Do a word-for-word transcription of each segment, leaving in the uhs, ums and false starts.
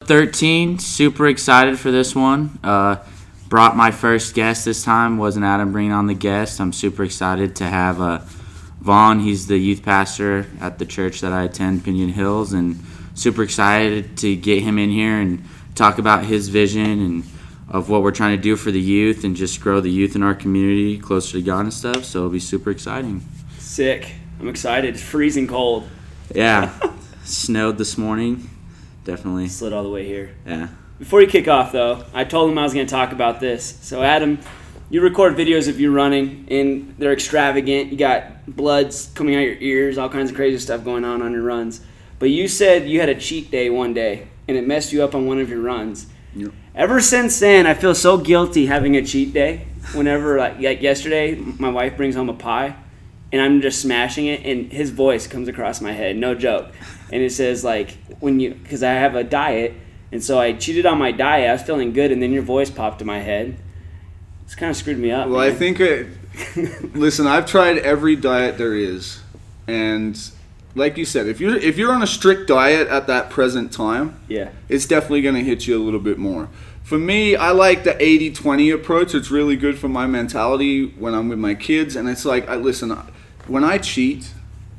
thirteen, super excited for this one. Uh, brought my first guest this time. Wasn't Adam bringing on the guest. I'm super excited to have uh, Vaughn. He's the youth pastor at the church that I attend, Pinion Hills, and super excited to get him in here and talk about his vision and of what we're trying to do for the youth and just grow the youth in our community closer to God and stuff. So it'll be super exciting. Sick. I'm excited. It's freezing cold. Yeah. Snowed this morning. Definitely. Slid all the way here. Yeah. Before you kick off, though, I told him I was going to talk about this. So, Adam, you record videos of you running, and they're extravagant. You got bloods coming out your ears, all kinds of crazy stuff going on on your runs. But you said you had a cheat day one day, and it messed you up on one of your runs. Yep. Ever since then, I feel so guilty having a cheat day. Whenever, like, like yesterday, my wife brings home a pie, and I'm just smashing it, and his voice comes across my head, no joke. And it says, like, when you, because I have a diet, and so I cheated on my diet. I was feeling good, and then your voice popped in my head. It's kind of screwed me up. Well, man. I think, it, listen, I've tried every diet there is, and like you said, if you're if you're on a strict diet at that present time, yeah, it's definitely going to hit you a little bit more. For me, I like the eighty twenty approach. It's really good for my mentality when I'm with my kids, and it's like, I listen, when I cheat,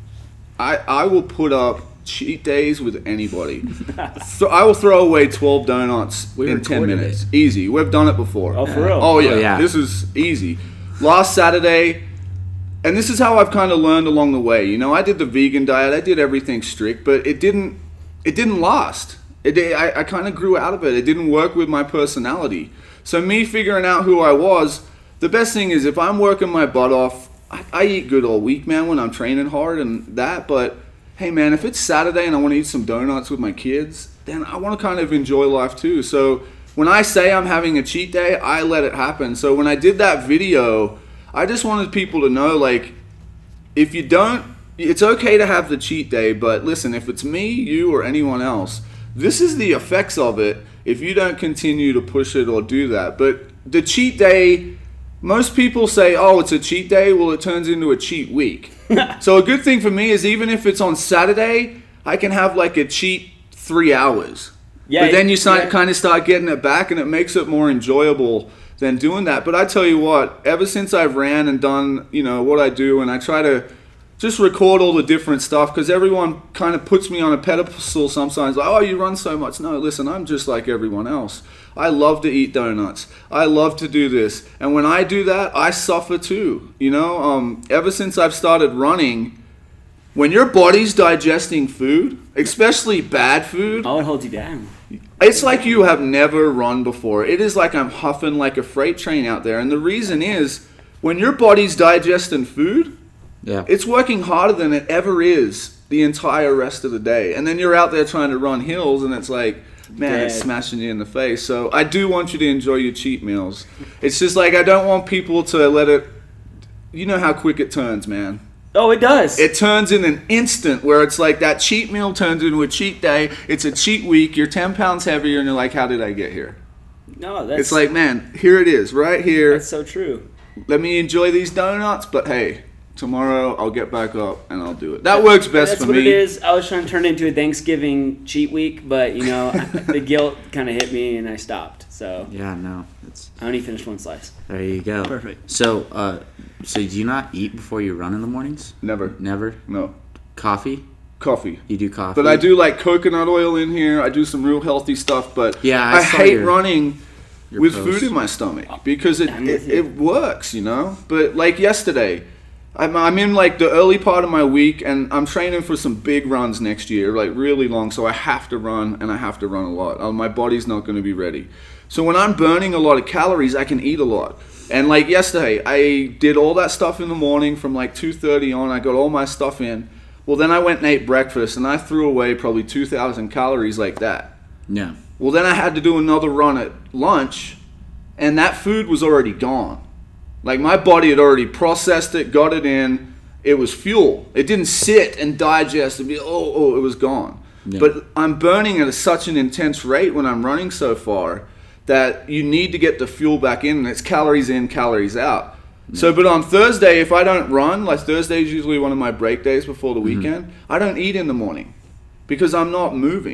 I I will put up cheat days with anybody. So I will throw away twelve donuts We in ten recorded minutes. it. Easy. We've done it before. Oh, for real? Oh yeah. Oh, yeah. This is easy. Last Saturday, and this is how I've kind of learned along the way. You know, I did the vegan diet. I did everything strict, but it didn't it didn't last. It I, I kind of grew out of it. It didn't work with my personality. So me figuring out who I was, the best thing is if I'm working my butt off, I, I eat good all week, man, when I'm training hard and that, but hey man, if it's Saturday and I want to eat some donuts with my kids, then I want to kind of enjoy life too. So when I say I'm having a cheat day, I let it happen. So when I did that video, I just wanted people to know, like, if you don't, it's okay to have the cheat day, but listen, if it's me, you, or anyone else, this is the effects of it if you don't continue to push it or do that. But the cheat day, most people say, oh, it's a cheat day. Well, it turns into a cheat week. So a good thing for me is even if it's on Saturday, I can have like a cheat three hours. Yeah, but then you start, yeah. kind of start getting it back, and it makes it more enjoyable than doing that. But I tell you what, ever since I've ran and done, you know, what I do, and I try to just record all the different stuff, because everyone kind of puts me on a pedestal sometimes, like, oh, you run so much. No, listen, I'm just like everyone else. I love to eat donuts. I love to do this. And when I do that, I suffer too. You know, um, ever since I've started running, when your body's digesting food, especially bad food, oh, it holds you down. it's like you have never run before. It is like I'm huffing like a freight train out there. And the reason is, when your body's digesting food, Yeah. it's working harder than it ever is the entire rest of the day. And then you're out there trying to run hills, and it's like, man, Dead. it's smashing you in the face. So I do want you to enjoy your cheat meals. It's just like, I don't want people to let it, you know how quick it turns, man. Oh, it does. It turns in an instant where it's like that cheat meal turns into a cheat day. It's a cheat week. You're ten pounds heavier, and you're like, how did I get here? no, that's It's like, man, here it is, right here. that's so true. Let me enjoy these donuts, but hey, tomorrow I'll get back up and I'll do it. That works best That's for what me. it is. I was trying to turn it into a Thanksgiving cheat week, but you know, the guilt kind of hit me, and I stopped. So Yeah, no. It's, I only finished one slice. there you go. Perfect. So, uh, so do you not eat before you run in the mornings? Never. Never? No. Coffee? Coffee. You do coffee? But I do like coconut oil in here. I do some real healthy stuff, but Yeah, I I, saw hate your- running your with post. food in my stomach because it, I'm it, with you. it works, you know? But like yesterday, I'm, I'm in like the early part of my week, and I'm training for some big runs next year, like really long, so I have to run, and I have to run a lot. Uh, my body's not going to be ready. So when I'm burning a lot of calories, I can eat a lot. And like yesterday, I did all that stuff in the morning from like two thirty on. I got all my stuff in. Well, then I went and ate breakfast, and I threw away probably two thousand calories like that. Yeah. Well, then I had to do another run at lunch, and that food was already gone. Like, my body had already processed it, got it in. It was fuel. It didn't sit and digest and be, oh, oh, it was gone. Yeah. But I'm burning at such an intense rate when I'm running so far that you need to get the fuel back in, and it's calories in, calories out. Yeah. So, but on Thursday, if I don't run, like Thursday is usually one of my break days before the Mm-hmm. weekend, I don't eat in the morning because I'm not moving.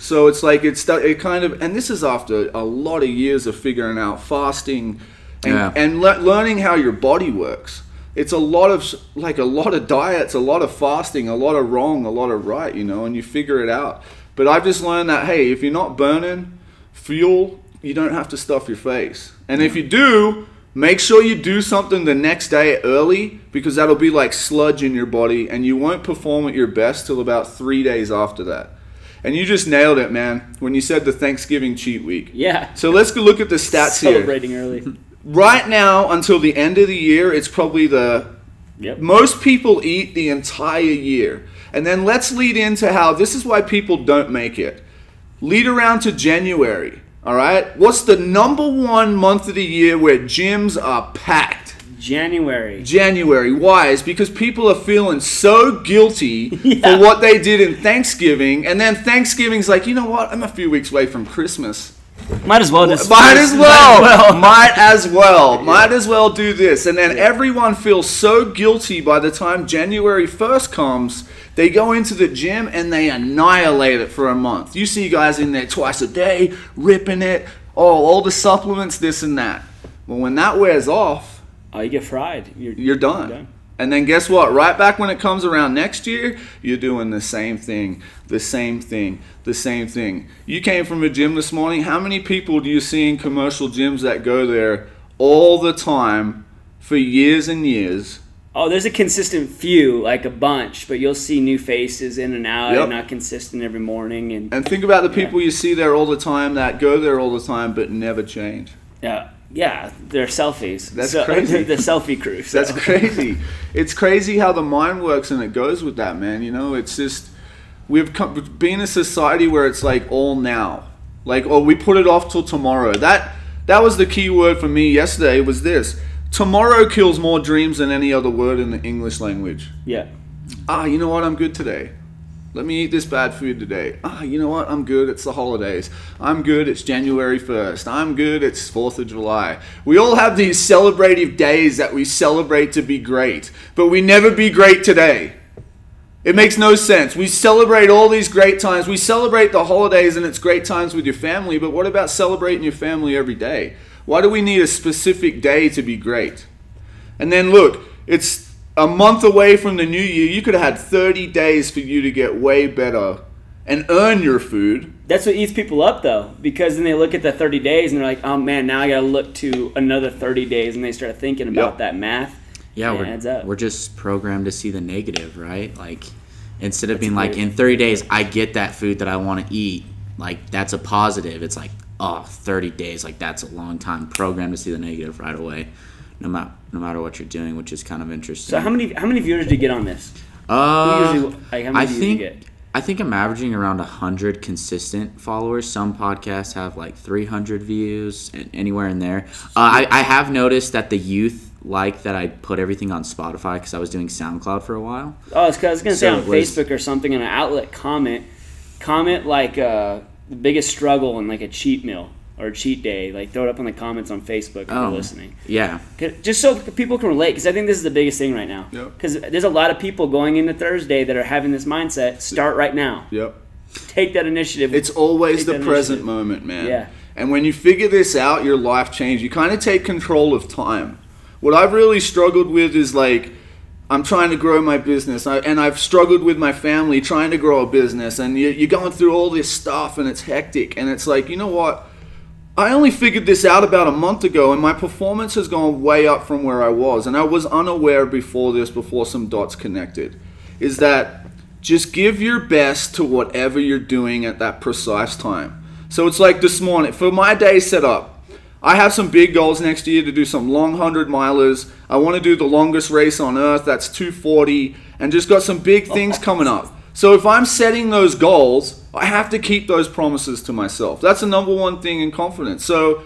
So it's like it's it kind of, and this is after a lot of years of figuring out fasting and Yeah. and le- learning how your body works. It's a lot of like a lot of diets, a lot of fasting, a lot of wrong, a lot of right, you know, and you figure it out. But I've just learned that hey, if you're not burning fuel, you don't have to stuff your face. And if you do, make sure you do something the next day early, because that'll be like sludge in your body and you won't perform at your best till about three days after that. And you just nailed it, man, when you said the Thanksgiving cheat week. Yeah. So let's go look at the stats here. Celebrating early. Right now, until the end of the year, it's probably the Yep. most people eat the entire year. And then let's lead into how this is why people don't make it. Lead around to January, all right? What's the number one month of the year where gyms are packed? January. January. Why? It's because people are feeling so guilty Yeah. for what they did in Thanksgiving. And then Thanksgiving's like, you know what? I'm a few weeks away from Christmas. Might as well just. Might as well. Might as well. Might as well. Might as well do this. And then everyone feels so guilty by the time January first comes. They go into the gym and they annihilate it for a month. You see guys in there twice a day, ripping it. Oh, all the supplements, this and that. Well, when that wears off, Oh, you get fried. You're, you're done. done. And then guess what? Right back when it comes around next year, you're doing the same thing, the same thing, the same thing. You came from a gym this morning. How many people do you see in commercial gyms that go there all the time for years and years? Oh, there's a consistent few, like a bunch, but you'll see new faces in and out, Yep. and not consistent every morning. And And think about the people you see there all the time that go there all the time but never change. yeah, yeah, they're selfies. That's So- crazy. The selfie crew. So. That's crazy. It's crazy how the mind works, and it goes with that, man. You know, it's just we've come, been a society where it's like all now, like oh we put it off till tomorrow. That that was the key word for me yesterday. Was this tomorrow kills more dreams than any other word in the English language. Yeah. Ah, you know what? I'm good today. Let me eat this bad food today. Ah, you know what? I'm good. It's the holidays. I'm good. It's January first. I'm good. It's fourth of July. We all have these celebrative days that we celebrate to be great, but we never be great today. It makes no sense. We celebrate all these great times. We celebrate the holidays and it's great times with your family, but what about celebrating your family every day? Why do we need a specific day to be great? And then look, it's a month away from the new year. You could have had thirty days for you to get way better and earn your food. That's what eats people up, though, because then they look at the thirty days and they're like, oh, man, now I got to look to another thirty days, and they start thinking about Yep. that math. Yeah, and it we're, adds up. we're just programmed to see the negative, right? Like, instead of That's being like, weird. in thirty days, I get that food that I want to eat, like, that's a positive. It's like, oh, thirty days, like, that's a long time. Programmed to see the negative right away, no, ma- no matter what you're doing, which is kind of interesting. So how many how many viewers do you get on this? Uh, Who usually, like, how many I views think do you get? I think I'm averaging around one hundred consistent followers. Some podcasts have like three hundred views, and anywhere in there. Uh, I, I have noticed that the youth like that I put everything on Spotify because I was doing SoundCloud for a while. Oh, it's 'cause I was going to say So on it was- Facebook or something, in an outlet comment, comment like uh, the biggest struggle in like a cheat meal or a cheat day. Like throw it up in the comments on Facebook if Oh. you're listening. Yeah. 'Cause- Just so people can relate, because I think this is the biggest thing right now. Yep. Because there's a lot of people going into Thursday that are having this mindset, start right now. Yep. Take that initiative. It's always Take the that present initiative. moment, man. Yeah. And when you figure this out, your life changes. You kind of take control of time. What I've really struggled with is like, I'm trying to grow my business, I, and I've struggled with my family trying to grow a business, and you, you're going through all this stuff, and it's hectic, and it's like, you know what? I only figured this out about a month ago, and my performance has gone way up from where I was, and I was unaware before this, before some dots connected, is that just give your best to whatever you're doing at that precise time. So it's like this morning, for my day set up, I have some big goals next year to do some long hundred milers. I want to do the longest race on earth, that's two forty, and just got some big things coming up. So if I'm setting those goals, I have to keep those promises to myself. That's the number one thing in confidence. So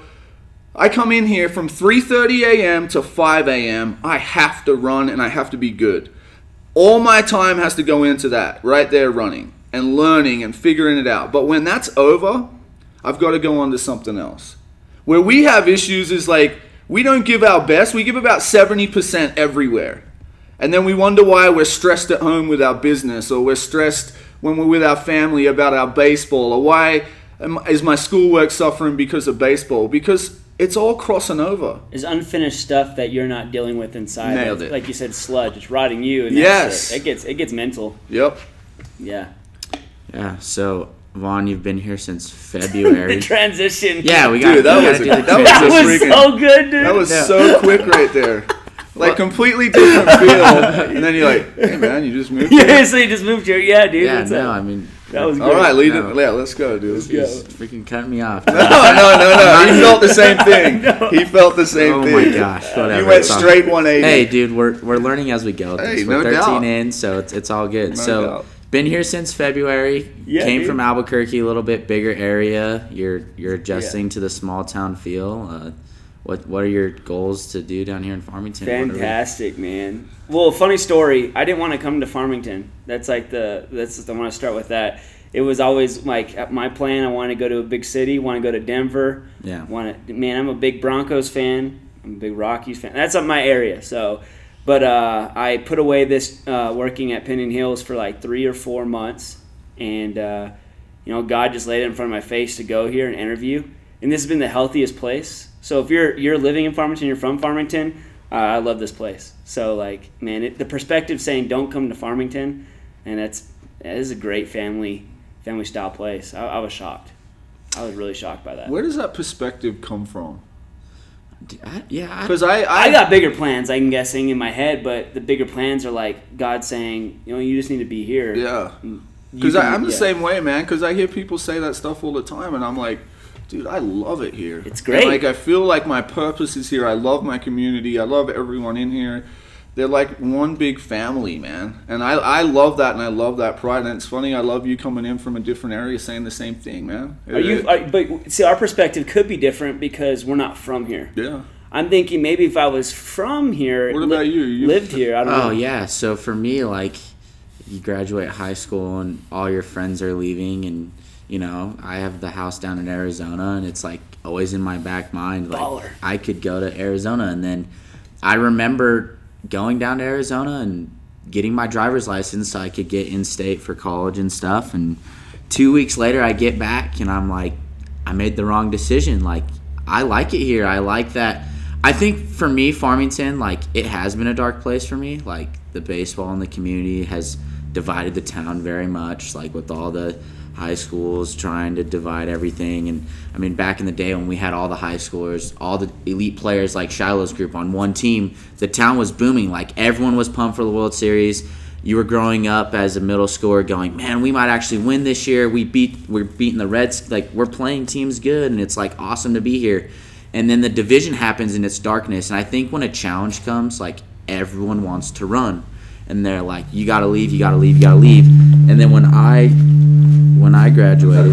I come in here from three thirty a.m. to five a.m. I have to run and I have to be good. All my time has to go into that, right there running and learning and figuring it out. But when that's over, I've got to go on to something else. Where we have issues is like, we don't give our best. We give about seventy percent everywhere. And then we wonder why we're stressed at home with our business, or we're stressed when we're with our family about our baseball, or why am, is my schoolwork suffering because of baseball? Because it's all crossing over. There's unfinished stuff that you're not dealing with inside. Nailed Like- it. Like you said, sludge. It's rotting you. And Yes. that's it. It gets it gets mental. Yep. Yeah. Yeah. So Vaughn, you've been here since The February. transition. Yeah, we got. Dude, that we was gotta a- do the that was That a was transition. freaking- so good, dude. That was Yeah. so quick right there. Like, completely different feel. And then you're like, hey, man, you just moved here? Yeah, so you just moved here. Yeah, dude. Yeah. What's No, up? I mean, That was All right, lead No. it. Yeah, let's go, dude. Let's go. he's freaking cutting me off. No, no, no, no. He felt the same thing. He felt the same Oh thing. my gosh! Whatever. You went it's all- straight one eighty. Hey, dude, we're we're learning as we go. Hey, we're no thirteen doubt. in, so it's it's all good. No so, doubt. been here since February. Yeah, Came dude. from Albuquerque, a little bit bigger area. You're you're adjusting to the small town feel. Uh, what what are your goals to do down here in Farmington? What are we- Fantastic, man. Well, funny story. I didn't want to come to Farmington. That's like the. That's I want to start with that. It was always like my plan. I wanted to go to a big city. Want to go to Denver. Yeah. Want to, man, I'm a big Broncos fan. I'm a big Rockies fan. That's up my area. So, but uh, I put away this uh, working at Pinyon Hills for like three or four months, and uh, you know, God just laid it in front of my face to go here and interview. And this has been the healthiest place. So if you're you're living in Farmington, you're from Farmington, uh, I love this place. So like, man, it, the perspective saying don't come to Farmington, and that's that is a great family family style place. I, I was shocked. I was really shocked by that. Where does that perspective come from? D- I- yeah. I- Because I, I, I got bigger plans, I'm guessing, in my head, but the bigger plans are like God saying, you know, you just need to be here. yeah. You Because can- I'm the yeah. same way, man. Because I hear people say that stuff all the time, and I'm like, dude, I love it here. It's great. And, like, I feel like my purpose is here. I love my community. I love everyone in here. They're like one big family, man. And I, I love that, and I love that pride. And it's funny, I love you coming in from a different area saying the same thing, man. Are you? Are, but see, our perspective could be different because we're not from here. Yeah. I'm thinking maybe if I was from here, What about you? You- lived here? I don't know. Oh yeah. So for me, like, you graduate high school and all your friends are leaving, and you know, I have the house down in Arizona, and it's like always in my back mind, like Baller. I could go to Arizona, and then I remember going down to Arizona and getting my driver's license so I could get in state for college and stuff. And two weeks later, I get back and I'm like, I made the wrong decision. Like, I like it here. I like that. I think for me, Farmington, like, it has been a dark place for me. Like, the baseball and the community has divided the town very much, like with all the high schools trying to divide everything. And I mean, back in the day when we had all the high schoolers, all the elite players like Shiloh's group on one team, the town was booming. Like, everyone was pumped for the World Series. You were growing up as a middle schooler going, man, we might actually win this year. We beat, we're beating the Reds. Like, we're playing teams good, and it's like awesome to be here. And then the division happens in its darkness. And I think when a challenge comes, like, everyone wants to run. And they're like, you got to leave, you got to leave, you got to leave. And then when I when I graduated,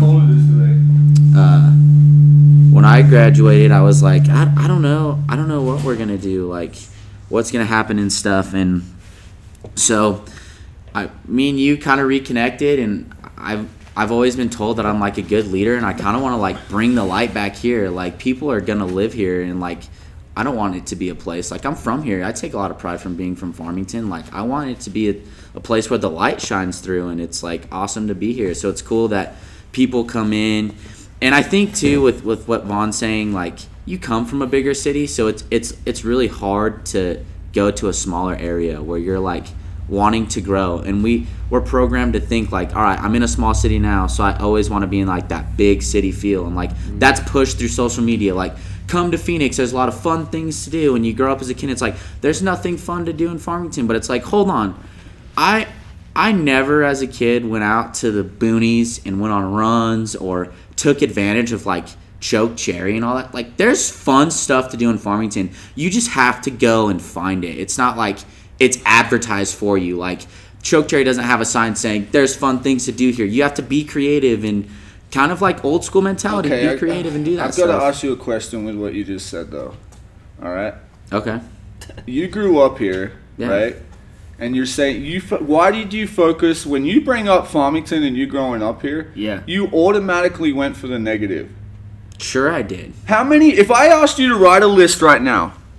uh, when I graduated, I was like, I, I don't know, I don't know what we're gonna do, like, what's gonna happen and stuff. And so, I, me and you kind of reconnected, and I've I've always been told that I'm like a good leader, and I kind of want to like bring the light back here. Like, people are gonna live here, and like, I don't want it to be a place like, I'm from here. I take a lot of pride from being from Farmington. Like, I want it to be a, a place where the light shines through, and it's like awesome to be here. So it's cool that people come in. And I think too, with, with what Vaughn's saying, like, you come from a bigger city, so it's it's it's really hard to go to a smaller area where you're like wanting to grow. And we we're programmed to think like, all right, I'm in a small city now, so I always want to be in like that big city feel. And like, that's pushed through social media. Like, come to Phoenix, there's a lot of fun things to do. And you grow up as a kid, it's like, there's nothing fun to do in Farmington. But it's like, hold on, I I never as a kid went out to the boonies and went on runs or took advantage of like choke cherry and all that. Like, there's fun stuff to do in Farmington. You just have to go and find it. It's not like it's advertised for you. Like, choke cherry doesn't have a sign saying there's fun things to do here. You have to be creative and kind of like old school mentality. Okay, be I- creative and do that I've got stuff. to ask you a question with what you just said, though. All right? Okay. You grew up here, Yeah. right? And you're saying you. Fo- why did you focus when you bring up Farmington and you growing up here? Yeah. You automatically went for the negative. Sure I did. How many? If I asked you to write a list right now,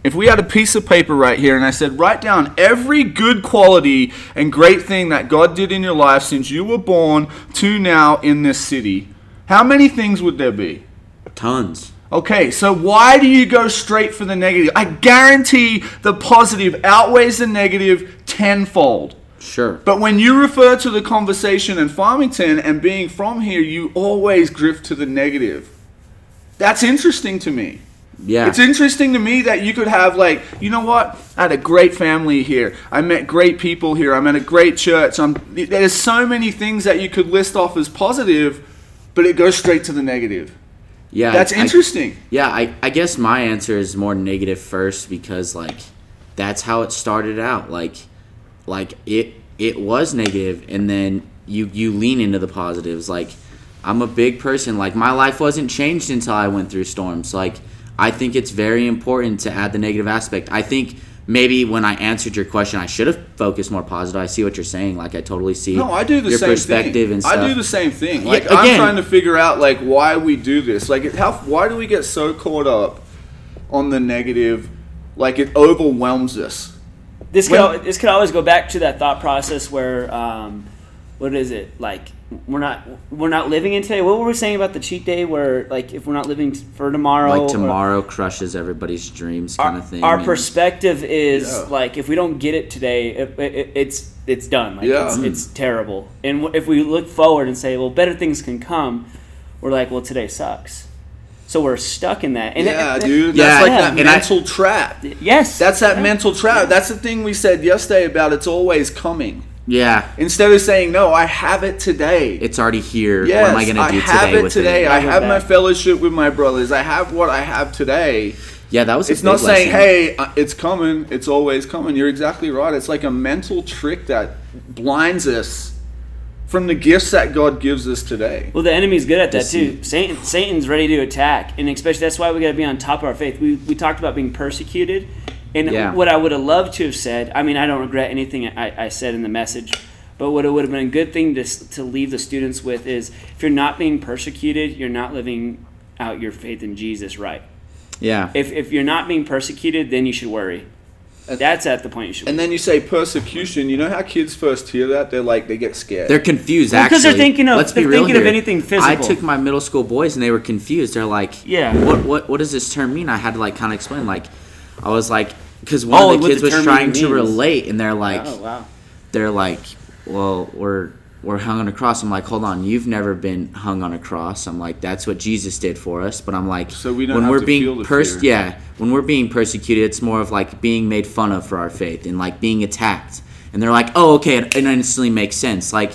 if we had a piece of paper right here and I said, write down every good quality and great thing that God did in your life since you were born to now in this city, how many things would there be? Tons. Okay, so why do you go straight for the negative? I guarantee the positive outweighs the negative tenfold. Sure. But when you refer to the conversation in Farmington and being from here, you always drift to the negative. That's interesting to me. Yeah. It's interesting to me that you could have, like, you know what? I had a great family here. I met great people here. I'm at a great church. I'm, there's so many things that you could list off as positive, but it goes straight to the negative. Yeah. That's I, interesting. Yeah, I, I guess my answer is more negative first because, like, that's how it started out. Like, like it it was negative, and then you, you lean into the positives. Like, I'm a big person. Like, my life wasn't changed until I went through storms. Like, I think it's very important to add the negative aspect. I think maybe when I answered your question, I should have focused more positive. I see what you're saying. Like, I totally see No, I do the your same perspective thing. and stuff. I do the same thing. Like, Yeah, I'm again- trying to figure out, like, why we do this. Like, it- how why do we get so caught up on the negative? Like, it overwhelms us. This could Well- al- this could always go back to that thought process where, um, what is it like? We're not we're not living in today. What were we saying about the cheat day? Where, like, if we're not living t- for tomorrow, Like or- tomorrow crushes everybody's dreams kind our, of thing. our and- perspective is Yeah. like, if we don't get it today, it, it, it's it's done. Like, Yeah. it's, it's terrible. And w- if we look forward and say, well, better things can come, we're like, well, today sucks. So we're stuck in that. And Yeah, it, it- dude. Yeah, That's like yeah. that And I- mental trap. Yes, That's that yeah. mental trap. That's the thing we said yesterday about it's always coming. Yeah, Instead of saying, no, I have it today. it's already here. Yes, what am I going to do have today it with today. it? I Never have my back. fellowship with my brothers. I have what I have today. Yeah, that was. A It's big not saying, lesson. hey, uh, it's coming. It's always coming. You're exactly right. It's like a mental trick that blinds us from the gifts that God gives us today. Well, the enemy's good at that too. Deceit. Satan, Satan's ready to attack, and especially that's why we got to be on top of our faith. We we talked about being persecuted, and Yeah. what I would have loved to have said. I mean, I don't regret anything I, I said in the message, but what it would have been a good thing to s- to leave the students with is, if you're not being persecuted, you're not living out your faith in Jesus right. Yeah. If if you're not being persecuted, then you should worry. That's at the point you should. And then you say persecution. You know how kids first hear that? They're like, they get scared. They're confused, Well, actually. 'cause they're thinking of- Let's be they're real thinking of here. anything I physical. took my middle school boys, and they were confused. They're like, Yeah. what what what does this term mean? I had to, like, kind of explain. Like, I was like, because one Oh, of the what kids the was term trying to means. relate, and they're like, oh wow. they're like, well, we're we're hung on a cross. I'm like, hold on, you've never been hung on a cross. I'm like, that's what Jesus did for us. But I'm like, So we don't when have we're to being feel the pers- fear. yeah, when we're being persecuted, it's more of like being made fun of for our faith and like being attacked. And they're like, oh, okay, it, it instantly makes sense. Like,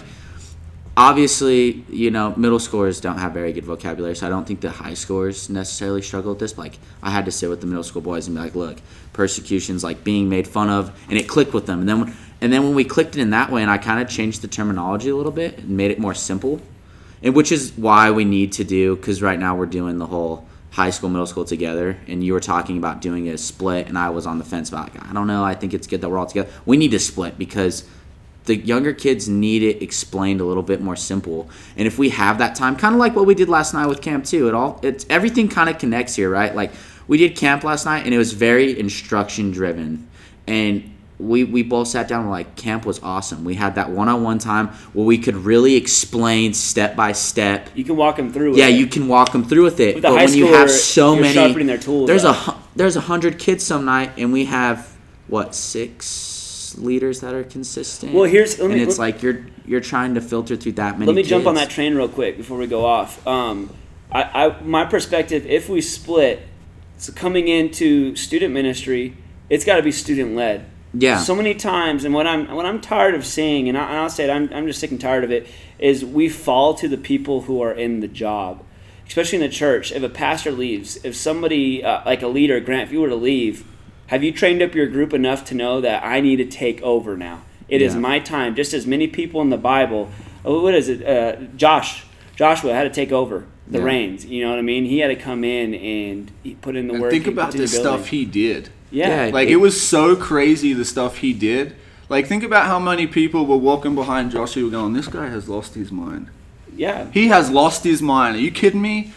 obviously, you know, middle schoolers don't have very good vocabulary, so I don't think the high schoolers necessarily struggle with this. But, like, I had to sit with the middle school boys and be like, look, persecution's like being made fun of, and it clicked with them. And then, when, and then when we clicked it in that way, and I kind of changed the terminology a little bit and made it more simple, and which is why we need to do, because right now we're doing the whole high school, middle school together, and you were talking about doing a split, and I was on the fence about, like, I don't know, I think it's good that we're all together. We need to split because the younger kids need it explained a little bit more simple. And if we have that time, kind of like what we did last night with camp too, it all it's everything kind of connects here, right? Like, we did camp last night, and it was very instruction driven, and we we both sat down and were like, camp was awesome. We had that one-on-one time where we could really explain step by step. You can walk them through. Yeah, it. you can walk them through with it. With the but high when you have schooler, so you're many, sharpening their tools there's a up. hu- there's a hundred kids some night, and we have what six leaders that are consistent. Well, here's- let me- and it's let- like you're you're trying to filter through that many. Let me jump on kids. that train real quick before we go off. Um, I, I, my perspective, if we split, so coming into student ministry, it's got to be student led. Yeah. So many times, and what I'm what I'm tired of seeing, and, I, and I'll say it, I'm I'm just sick and tired of it, is we fall to the people who are in the job, especially in the church. If a pastor leaves, if somebody uh, like a leader, Grant, if you were to leave, have you trained up your group enough to know that I need to take over now? It is Yeah. my time. Just as many people in the Bible, oh, what is it? Uh, Josh, Joshua had to take over the Yeah. reins. You know what I mean? He had to come in and he put in the And work. think and about the continue building. stuff he did. Yeah. Yeah. Like, it was so crazy, the stuff he did. Like, think about how many people were walking behind Joshua going, this guy has lost his mind. Yeah. He has lost his mind. Are you kidding me?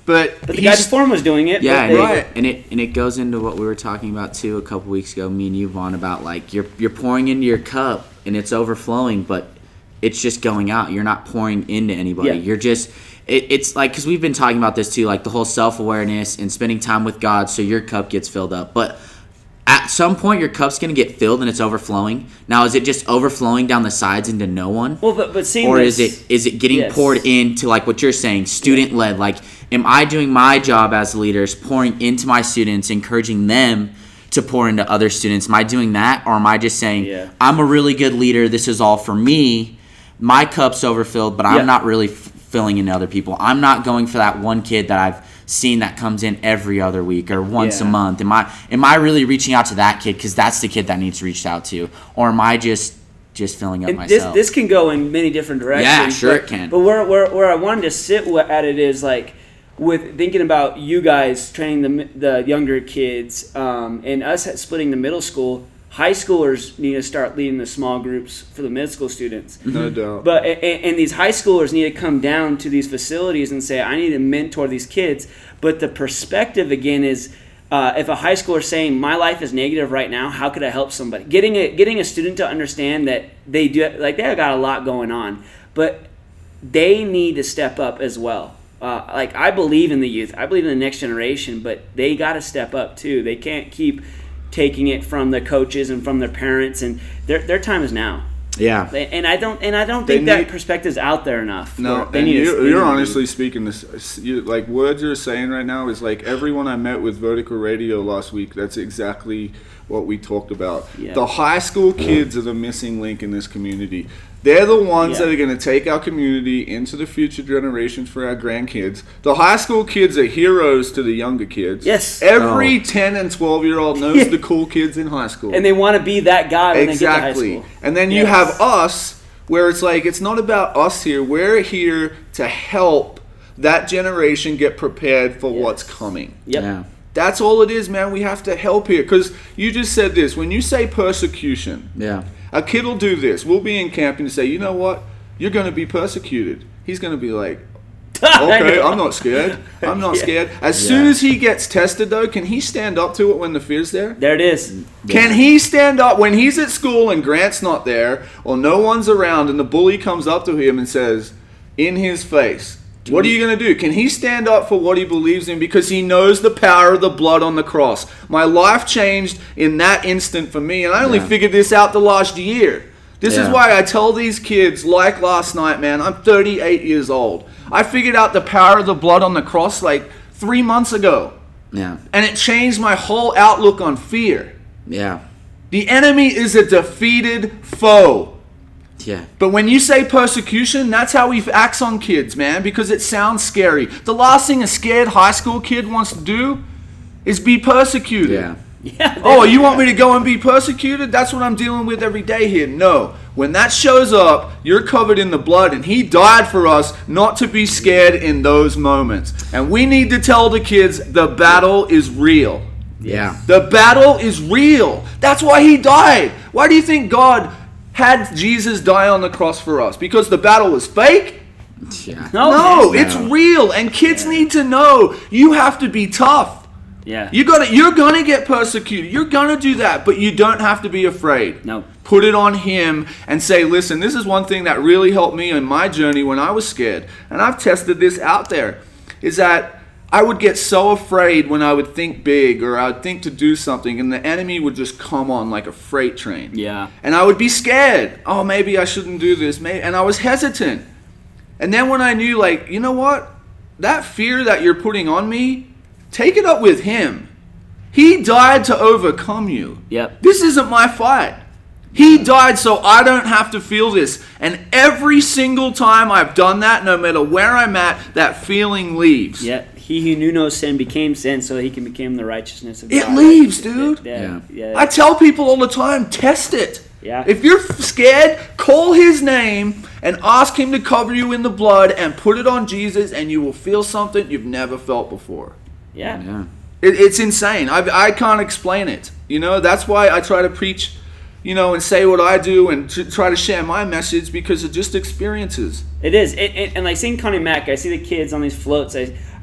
But, But the guy he's- before him was doing it. Yeah, but and, they- Right. it, and it and it goes into what we were talking about too a couple weeks ago, me and you, Vaughn, about like you're you're pouring into your cup and it's overflowing, but it's just going out. You're not pouring into anybody. Yeah. You're just it, it's like because we've been talking about this too, like the whole self awareness and spending time with God, so your cup gets filled up, but. At some point, your cup's gonna get filled and it's overflowing. Now, is it just overflowing down the sides into no one? Well, but but seeing Or this, is it is it getting yes. poured into, like what you're saying, student led? Like, am I doing my job as leaders, pouring into my students, encouraging them to pour into other students? Am I doing that, or am I just saying Yeah. I'm a really good leader? This is all for me. My cup's overfilled, but I'm Yeah. not really f- filling into other people. I'm not going for that one kid that I've seen that comes in every other week or once Yeah. a month. Am I am I really reaching out to that kid because that's the kid that needs reached out to, or am I just just filling up And myself? this this can go in many different directions. Yeah, sure but, it can. But where, where where I wanted to sit wi- at it is like with thinking about you guys training the mi- the younger kids um, and us splitting the middle school. High schoolers need to start leading the small groups for the middle school students. no doubt. But and, and these high schoolers need to come down to these facilities and say, I need to mentor these kids. But the perspective again is, uh, if a high schooler is saying my life is negative right now, how could I help somebody? Getting a getting a student to understand that they do like they got a lot going on, but they need to step up as well. Uh, like I believe in the youth, I believe in the next generation, but they got to step up too. They can't keep taking it from the coaches and from their parents, and their their time is now. yeah. They- And I don't and I don't They think that need- perspective's out there enough. No, for- they and need to- you're, they you're need to- honestly speaking this, you, like words you're saying right now is like everyone I met with Vertical Radio last week. That's exactly what we talked about. Yeah. The high school kids are the missing link in this community. They're the ones Yeah. that are going to take our community into the future generations for our grandkids. The high school kids are heroes to the younger kids. Yes. Every Oh. ten and twelve year old knows the cool kids in high school. And they want to be that guy when Exactly. they get to high school. And then you Yes. have us, where it's like, it's not about us here. We're here to help that generation get prepared for Yes. what's coming. Yep. Yeah. That's all it is, man. We have to help here. Because you just said this. When you say persecution, Yeah. a kid will do this. We'll be in camp and say, you know what? You're going to be persecuted. He's going to be like, okay, I'm not scared. I'm not Yeah. scared. As soon Yeah. as he gets tested, though, can he stand up to it when the fear's there? There it is. Can he stand up when he's at school and Grant's not there or no one's around and the bully comes up to him and says in his face, what are you going to do? Can he stand up for what he believes in because he knows the power of the blood on the cross? My life changed in that instant for me, and I only Yeah. figured this out the last year. This is Yeah. why I tell these kids, like last night, man, I'm thirty-eight years old. I figured out the power of the blood on the cross like three months ago, Yeah. and it changed my whole outlook on fear. Yeah. The enemy is a defeated foe. Yeah. But when you say persecution, that's how he acts on kids, man, because it sounds scary. The last thing a scared high school kid wants to do is be persecuted. Yeah. Yeah. Oh, you want me to go and be persecuted? That's what I'm dealing with every day here. No. When that shows up, you're covered in the blood, and he died for us not to be scared in those moments. And we need to tell the kids the battle is real. Yeah. The battle is real. That's why he died. Why do you think God had Jesus die on the cross for us? Because the battle was fake? Yeah. No, No, man. it's real. And kids need to know you have to be tough. Yeah. You got to, you're going to get persecuted. You're going to do that, but you don't have to be afraid. No. Put it on him and say, listen, this is one thing that really helped me in my journey when I was scared. And I've tested this out there, is that I would get so afraid when I would think big or I would think to do something, and the enemy would just come on like a freight train. Yeah. And I would be scared. Oh, maybe I shouldn't do this. Maybe. And I was hesitant. And then when I knew, like, you know what? That fear that you're putting on me, take it up with him. He died to overcome you. Yep. This isn't my fight. He died so I don't have to feel this. And every single time I've done that, no matter where I'm at, that feeling leaves. Yeah. He who knew no sin became sin so he can become the righteousness of God. It leaves, dude. Yeah. Yeah. I tell people all the time, test it. Yeah. If you're f- scared, call his name and ask him to cover you in the blood and put it on Jesus, and you will feel something you've never felt before. Yeah. Yeah. It, it's insane. I, I can't explain it. You know, that's why I try to preach, you know, and say what I do and to try to share my message, because it just experiences. It is. It, it, and like seeing Connie Mack, I see the kids on these floats. I,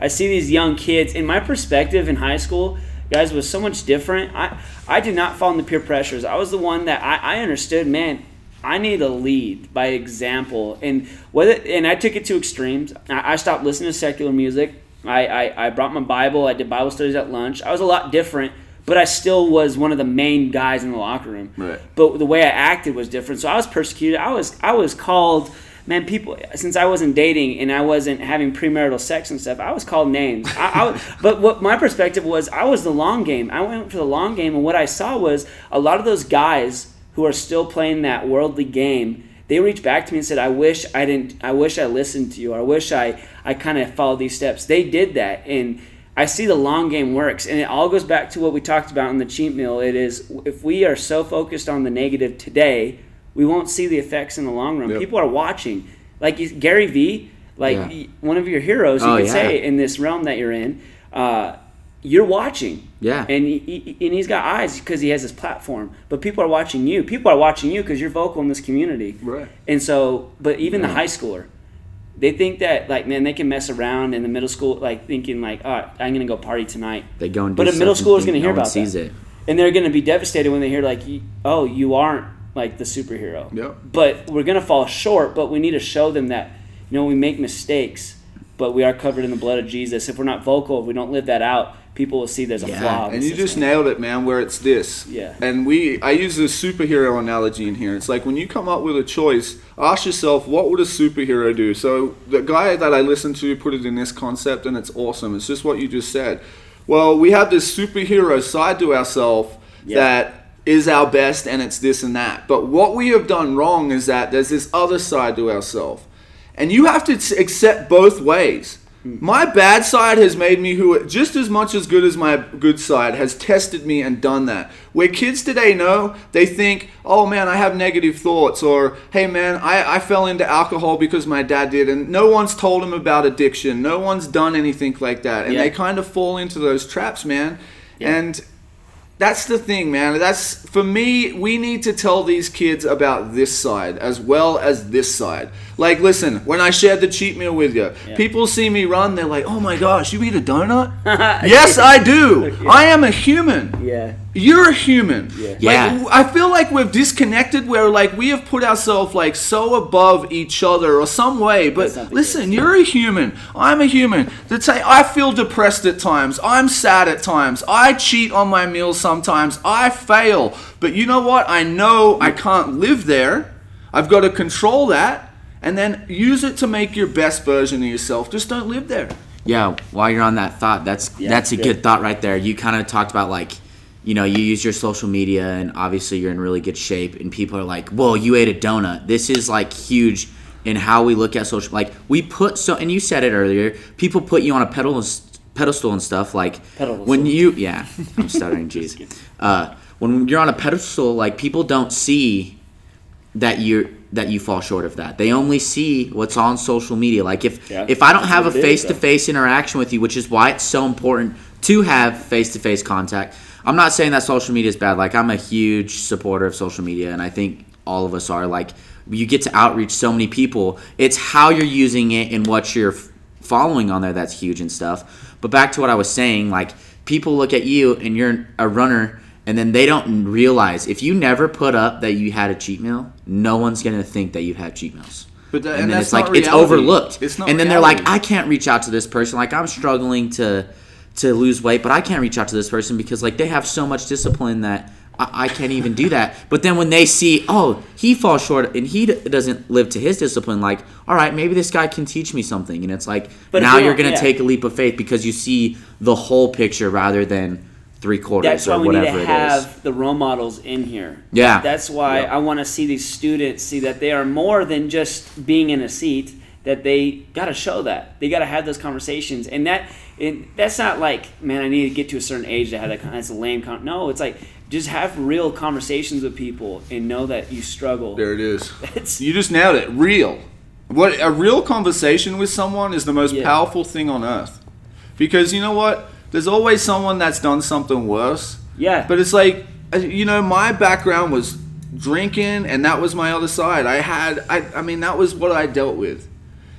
I see these young kids, and my perspective in high school, guys, was so much different. I, I did not fall into peer pressures. I was the one that I, I understood, man, I need to lead by example. And whether and I took it to extremes. I, I stopped listening to secular music. I, I, I brought my Bible. I did Bible studies at lunch. I was a lot different, but I still was one of the main guys in the locker room. Right. But the way I acted was different. So I was persecuted. I was I was called, man, people, since I wasn't dating and I wasn't having premarital sex and stuff, I was called names. I, I, but what my perspective was, I was the long game. I went for the long game, and what I saw was a lot of those guys who are still playing that worldly game, they reached back to me and said, I wish I didn't, I wish I listened to you. Or I wish I, I kind of followed these steps. They did that. And I see the long game works. And it all goes back to what we talked about in the cheat meal. It is, if we are so focused on the negative today, we won't see the effects in the long run. Yep. People are watching. Like Gary Vee, like Yeah. one of your heroes, you Oh, could yeah. say, in this realm that you're in, uh, you're watching. Yeah. And he, he, and he's got eyes because he has this platform. But people are watching you. People are watching you because you're vocal in this community. Right. And so, but even Yeah. the high schooler, they think that, like, man, they can mess around in the middle school, like, thinking, like, oh, I'm going to go party tonight. They go and do But a middle stuff schooler's and going to think hear no one about sees that. it. And they're going to be devastated when they hear, like, oh, you aren't, like, the superhero. Yep. But we're going to fall short, but we need to show them that, you know, we make mistakes, but we are covered in the blood of Jesus. If we're not vocal, if we don't live that out, people will see there's a Yeah. flaw. in And the you just system. nailed it, man, where it's this. Yeah. And we, I use this superhero analogy in here. It's like when you come up with a choice, ask yourself, what would a superhero do? So the guy that I listened to put it in this concept, and it's awesome. It's just what you just said. Well, we have this superhero side to ourselves Yeah. that is our best, and it's this and that. But what we have done wrong is that there's this other side to ourselves. And you have to t- accept both ways. My bad side has made me who just as much as good as my good side has tested me and done that. Where kids today know, they think, oh man, I have negative thoughts, or hey man, I, I fell into alcohol because my dad did, and no one's told them about addiction. No one's done anything like that. And Yeah. they kind of fall into those traps, man. Yeah. And that's the thing, man. That's, for me, we need to tell these kids about this side as well as this side. Like, listen, when I shared the cheat meal with you, Yeah. people see me run, they're like, oh my gosh, you eat a donut? Yes, I do. I am a human. Yeah. You're a human. Yeah. Like, Yeah. I feel like we've disconnected where, like, we have put ourselves, like, so above each other or some way. But That's not the listen, case. you're a human. I'm a human. That say, I feel depressed at times. I'm sad at times. I cheat on my meals sometimes. I fail. But you know what? I know I can't live there. I've got to control that. And then use it to make your best version of yourself. Just don't live there. Yeah, while you're on that thought, that's Yeah, that's a good. good thought right there. You kind of talked about, like, you know, you use your social media and obviously you're in really good shape and people are like, whoa, you ate a donut. This is, like, huge in how we look at social, like, we put so, and you said it earlier, people put you on a pedestal, pedestal and stuff, like, Pedestal. when you, yeah, I'm stuttering, jeez. Uh, when you're on a pedestal, like, people don't see that you're, that you fall short of that. They only see what's on social media. Like, if Yeah. if I don't have a That's what it is, face-to-face interaction with you, which is why it's so important to have face-to-face contact. I'm not saying that social media is bad. Like, I'm a huge supporter of social media, and I think all of us are. Like, you get to outreach so many people. It's how you're using it and what you're f- following on there that's huge and stuff. But back to what I was saying, like, people look at you and you're a runner, and then they don't realize if you never put up that you had a cheat meal, no one's gonna think that you've had cheat meals. But that- and, and then that's it's like not it's reality. overlooked. It's not and then reality. they're like, I can't reach out to this person. Like, I'm struggling to to lose weight, but I can't reach out to this person because, like, they have so much discipline that I, I can't even do that. But then when they see, oh, he falls short and he d- doesn't live to his discipline, like, all right, maybe this guy can teach me something. And it's like, But if now you you're don't- going to yeah. take a leap of faith because you see the whole picture rather than three quarters That's why or we need whatever to it is. have the role models in here. Yeah. That's why Yeah. I want to see these students see that they are more than just being in a seat. That they got to show that they got to have those conversations, and that and that's not like, man, I need to get to a certain age to have that. Con- that's a lame. Con- no, it's like just have real conversations with people and know that you struggle. There it is. It's You just nailed it. Real. What a real conversation with someone is the most Yeah. powerful thing on earth. Because you know what? There's always someone that's done something worse. yeah, But it's like, uh, you know, my background was drinking, and that was my other side. I had, I, I mean, that was what I dealt with.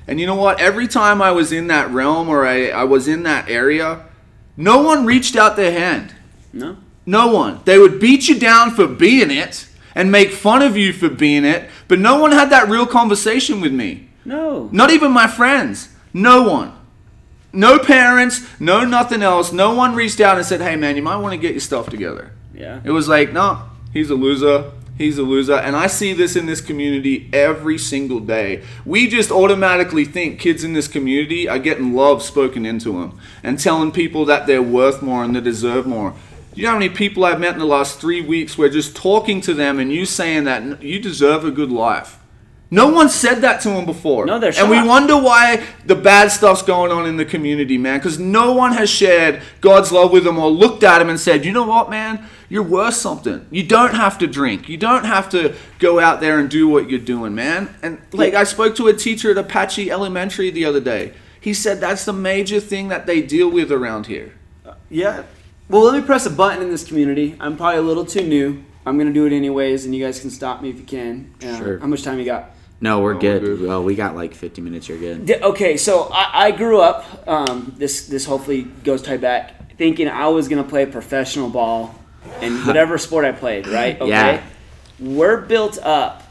And you know what? Every time I was in that realm or I, I was in that area, no one reached out their hand. No. No one. They would beat you down for being it and make fun of you for being it, but no one had that real conversation with me. No. Not even my friends. No one. No parents, no nothing else. No one reached out and said, hey man, you might want to get your stuff together. Yeah. It was like, no, he's a loser. He's a loser. And I see this in this community every single day. We just automatically think kids in this community are getting love spoken into them and telling people that they're worth more and they deserve more. You know how many people I've met in the last three weeks where just talking to them and you saying that you deserve a good life? No one said that to them before. No, they're And we shocked. wonder why the bad stuff's going on in the community, man, because no one has shared God's love with them or looked at him and said, you know what, man? You're worth something. You don't have to drink. You don't have to go out there and do what you're doing, man. And like I spoke to a teacher at Apache Elementary the other day. He said that's the major thing that they deal with around here. Yeah. Well, let me press a button in this community. I'm probably a little too new. I'm going to do it anyways, and you guys can stop me if you can. Uh, Sure. How much time you got? No, we're Oh, good. good. Well, we got like fifty minutes. You're good. D- Okay, so I, I grew up, um, this this hopefully goes tied back, thinking I was going to play professional ball in whatever sport I played, right? Okay. Yeah. We're built up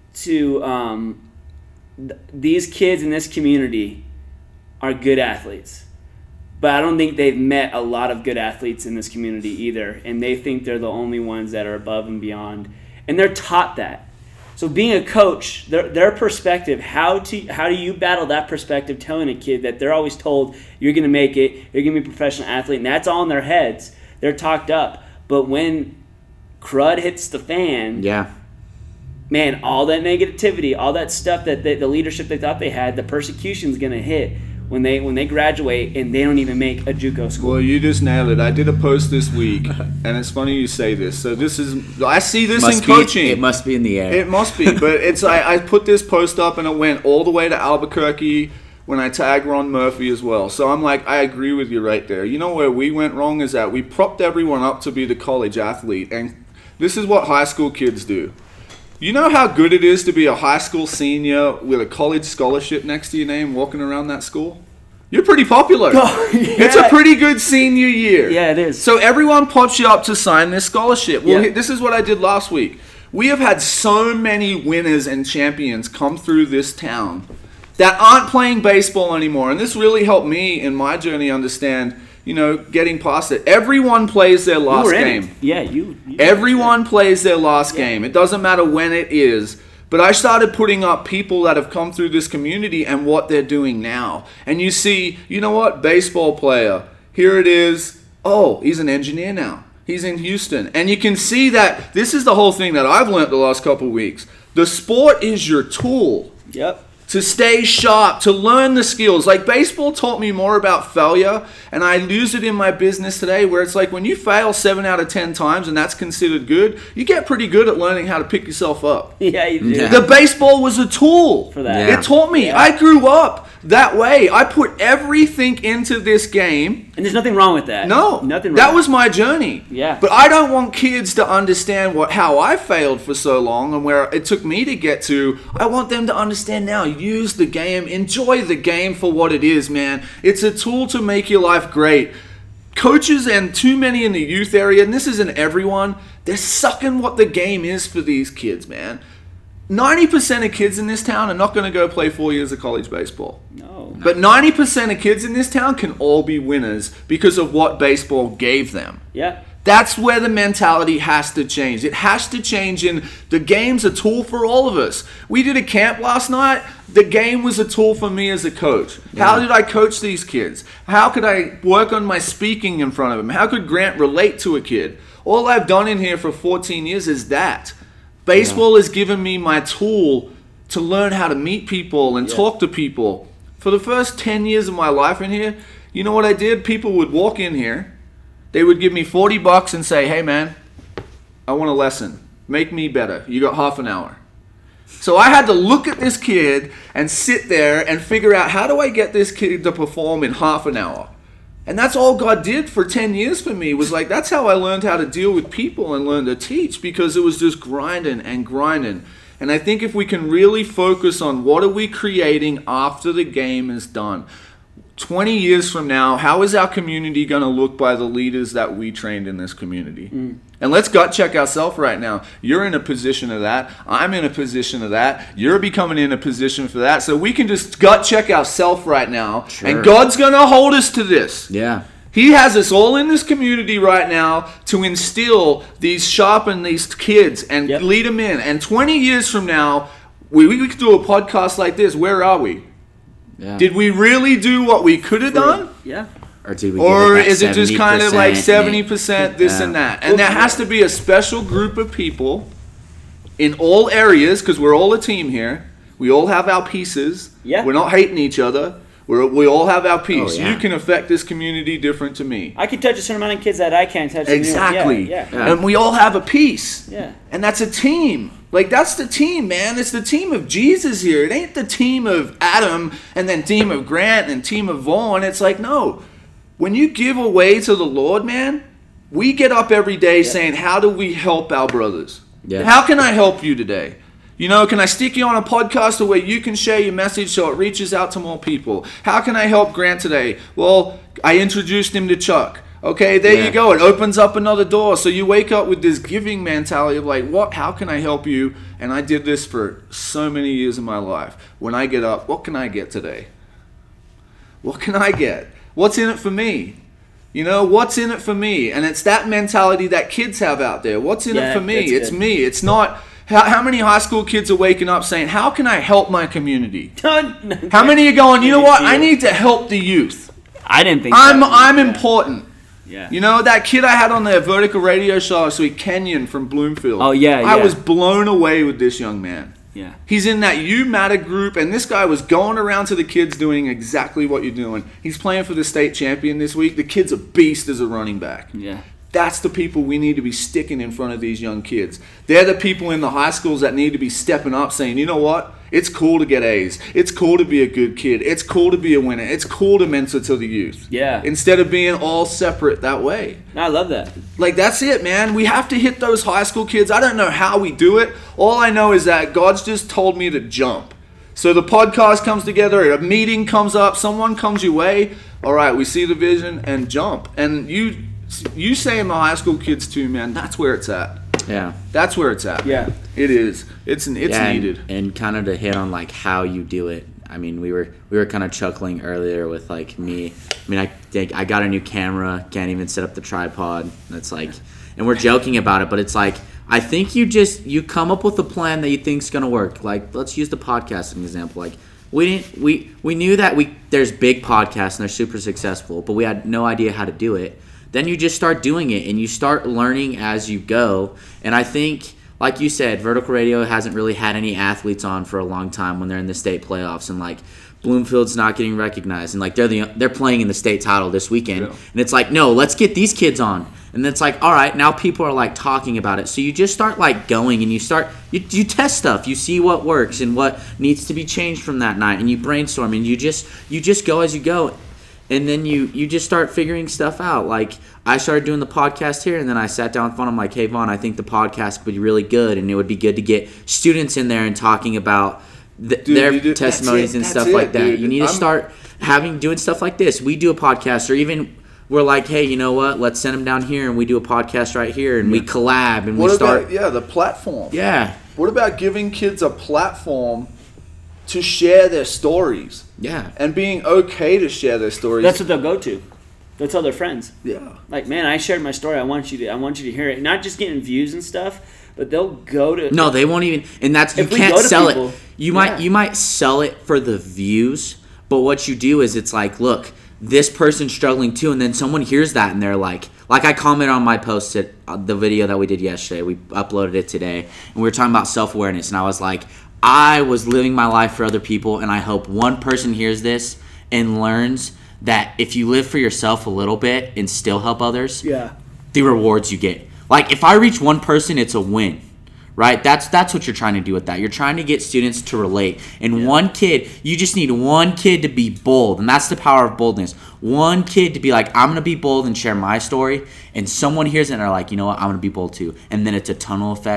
to, um, th- these kids in this community are good athletes. But I don't think they've met a lot of good athletes in this community either. And they think they're the only ones that are above and beyond. And they're taught that. So being a coach, their, their perspective, how to how do you battle that perspective telling a kid that they're always told you're going to make it, you're going to be a professional athlete, and that's all in their heads. They're talked up. But when crud hits the fan, Yeah. man, all that negativity, all that stuff that they, the leadership they thought they had, the persecution's going to hit when they when they graduate and they don't even make a JUCO school. Well, you just nailed it. I did a post this week, and it's funny you say this. So this is, I see this Must in be, coaching. it must be in the air. It must be, but it's I, I put this post up and it went all the way to Albuquerque when I tagged Ron Murphy as well. So I'm like, I agree with you right there. You know where we went wrong is that we propped everyone up to be the college athlete, and this is what high school kids do. You know how good it is to be a high school senior with a college scholarship next to your name walking around that school? You're pretty popular. Oh, yeah. It's a pretty good senior year. Yeah, it is. So everyone pops you up to sign this scholarship. Well, Yeah. this is what I did last week. We have had so many winners and champions come through this town that aren't playing baseball anymore. And this really helped me in my journey understand, you know, getting past it. Everyone plays their You last were in game. it. Yeah, you. you Everyone plays their last game. It doesn't matter when it is. But I started putting up people that have come through this community and what they're doing now. And you see, you know what? Baseball player. Here it is. Oh, he's an engineer now. He's in Houston. And you can see that this is the whole thing that I've learned the last couple of weeks. The sport is your tool Yep. to stay sharp, to learn the skills. Like baseball taught me more about failure, and I use it in my business today where it's like when you fail seven out of ten times and that's considered good, you get pretty good at learning how to pick yourself up. Yeah, you do. Yeah. The baseball was a tool For that. Yeah. It taught me. Yeah. I grew up that way. I put everything into this game. And there's nothing wrong with that. No, Nothing wrong. that was my journey. Yeah. But I don't want kids to understand what how I failed for so long and where it took me to get to. I want them to understand now. Use the game. Enjoy the game for what it is, man. It's a tool to make your life great. Coaches and too many in the youth area, and this isn't everyone, they're sucking what the game is for these kids, man. ninety percent of kids in this town are not going to go play four years of college baseball. No. But ninety percent of kids in this town can all be winners because of what baseball gave them. Yeah. That's where the mentality has to change. It has to change in the game's a tool for all of us. We did a camp last night. The game was a tool for me as a coach. How did I coach these kids? How could I work on my speaking in front of them? How could Grant relate to a kid? All I've done in here for fourteen years is that. Baseball has given me my tool to learn how to meet people and Yeah. talk to people. For the first ten years of my life in here, you know what I did? People would walk in here. They would give me forty bucks and say, hey man, I want a lesson. Make me better. You got half an hour. So I had to look at this kid and sit there and figure out how do I get this kid to perform in half an hour. And that's all God did for ten years for me. Was like, that's how I learned how to deal with people and learn to teach, because it was just grinding and grinding. And I think if we can really focus on what are we creating after the game is done, twenty years from now, how is our community going to look by the leaders that we trained in this community? Mm. And let's gut check ourselves right now. You're in a position of that. I'm in a position of that. You're becoming in a position for that. So we can just gut check ourselves right now. Sure. And God's going to hold us to this. Yeah. He has us all in this community right now to instill these, sharpen these kids and yep. lead them in. And twenty years from now, we, we could do a podcast like this. Where are we? Yeah. Did we really do what we could have done? Yeah. Or, did we or it is it just kind of like seventy percent this yeah. and that? And there has to be a special group of people in all areas, because we're all a team here. We all have our pieces. Yeah. We're not hating each other. We're, we all have our piece. Oh, yeah. You can affect this community different to me. I can touch a certain amount of kids that I can't touch. Exactly. Yeah, yeah. And we all have a piece. Yeah. And that's a team. Like, that's the team, man. It's the team of Jesus here. It ain't the team of Adam and then team of Grant and team of Vaughn. It's like, no. When you give away to the Lord, man, we get up every day yeah. saying, how do we help our brothers? Yeah. How can I help you today? You know, can I stick you on a podcast where you can share your message so it reaches out to more people? How can I help Grant today? Well, I introduced him to Chuck. Okay, there yeah. you go. It opens up another door. So you wake up with this giving mentality of like, what? How can I help you? And I did this for so many years of my life. When I get up, what can I get today? What can I get? What's in it for me? You know, what's in it for me? And it's that mentality that kids have out there. What's in yeah, it for me? It's good. me. It's not... How, how many high school kids are waking up saying, how can I help my community? How many are going, you know what? I need to help the youth. I didn't think I'm that. I'm important. Yeah. You know, that kid I had on the Vertical Radio show last week, Kenyon from Bloomfield. Oh, yeah, yeah. I was blown away with this young man. Yeah. He's in that You Matter group, and this guy was going around to the kids doing exactly what you're doing. He's playing for the state champion this week. The kid's a beast as a running back. Yeah. That's the people we need to be sticking in front of these young kids. They're the people in the high schools that need to be stepping up saying, you know what? It's cool to get A's. It's cool to be a good kid. It's cool to be a winner. It's cool to mentor to the youth. Yeah. Instead of being all separate that way. I love that. Like, that's it, man. We have to hit those high school kids. I don't know how we do it. All I know is that God's just told me to jump. So the podcast comes together, a meeting comes up, someone comes your way. All right, we see the vision and jump. And you... You saying the high school kids too, man, that's where it's at. Yeah. That's where it's at. Yeah. It is. It's it's yeah, needed. And, and kind of to hit on like how you do it. I mean, we were we were kind of chuckling earlier with like me. I mean, I think I got a new camera, can't even set up the tripod. That's like, and we're joking about it, but it's like, I think you just, you come up with a plan that you think's going to work. Like, let's use the podcast as an example. Like, we didn't we we knew that we there's big podcasts and they're super successful, but we had no idea how to do it. Then you just start doing it, and you start learning as you go. And I think, like you said, Vertical Radio hasn't really had any athletes on for a long time when they're in the state playoffs, and like Bloomfield's not getting recognized, and like they're the they're playing in the state title this weekend, yeah. and it's like, no, let's get these kids on. And it's like, all right, now people are like talking about it. So you just start like going, and you start you you test stuff, you see what works and what needs to be changed from that night, and you brainstorm, and you just you just go as you go. And then you, you just start figuring stuff out. Like, I started doing the podcast here, and then I sat down with Vaughn. I'm like, hey, Vaughn, I think the podcast would be really good, and it would be good to get students in there and talking about th- dude, their dude, testimonies and stuff it, like that. Dude. You need to I'm... start having doing stuff like this. We do a podcast, or even we're like, hey, you know what? Let's send them down here, and we do a podcast right here, and we collab, and what we start. About, yeah, the platform. Yeah. What about giving kids a platform to share their stories? Yeah. And being okay to share their stories. That's what they'll go to. They'll tell their friends. Yeah. Like, man, I shared my story. I want you to I want you to hear it. Not just getting views and stuff, but they'll go to No, they won't even, and that's you can't sell people, it. You yeah. might you might sell it for the views, but what you do is it's like, look, this person's struggling too, and then someone hears that and they're like like I commented on my post at uh, the video that we did yesterday. We uploaded it today, and we were talking about self-awareness, and I was like, I was living my life for other people, and I hope one person hears this and learns that if you live for yourself a little bit and still help others, yeah, the rewards you get. Like, if I reach one person, it's a win, right? That's that's what you're trying to do with that. You're trying to get students to relate. And yeah. one kid, you just need one kid to be bold, and that's the power of boldness. One kid to be like, I'm going to be bold and share my story, and someone hears it and they're like, you know what, I'm going to be bold too. And then it's a tunnel effect.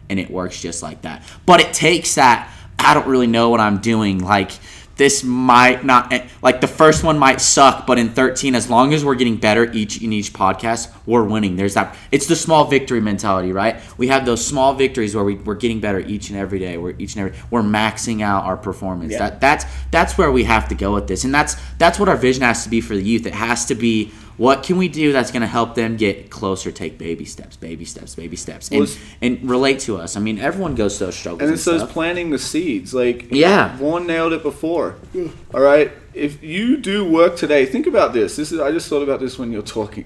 and it works just like that. But it takes that, I don't really know what I'm doing, like, this might not, like the first one might suck, but in thirteen, as long as we're getting better each in each podcast, we're winning. There's that, it's the small victory mentality, right? We have those small victories where we, we're getting better each and every day. We're each and every, we're maxing out our performance. Yeah. That that's that's where we have to go with this, and that's that's what our vision has to be for the youth. It has to be, what can we do that's going to help them get closer? Take baby steps, baby steps, baby steps, and, Well, and relate to us. I mean, everyone goes through those struggles. And And, it's those stuff. planting the seeds. Like, Yeah. Vaughn nailed it before. All right? If you do work today, think about this. This is I just thought about this when you're talking.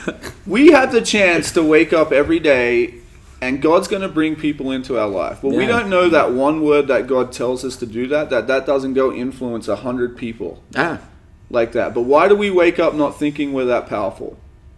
We have the chance to wake up every day, and God's going to bring people into our life. But we Yeah. don't know that one word that God tells us to do that, that that doesn't go influence a hundred people Ah, like that. But why do we wake up not thinking we're that powerful?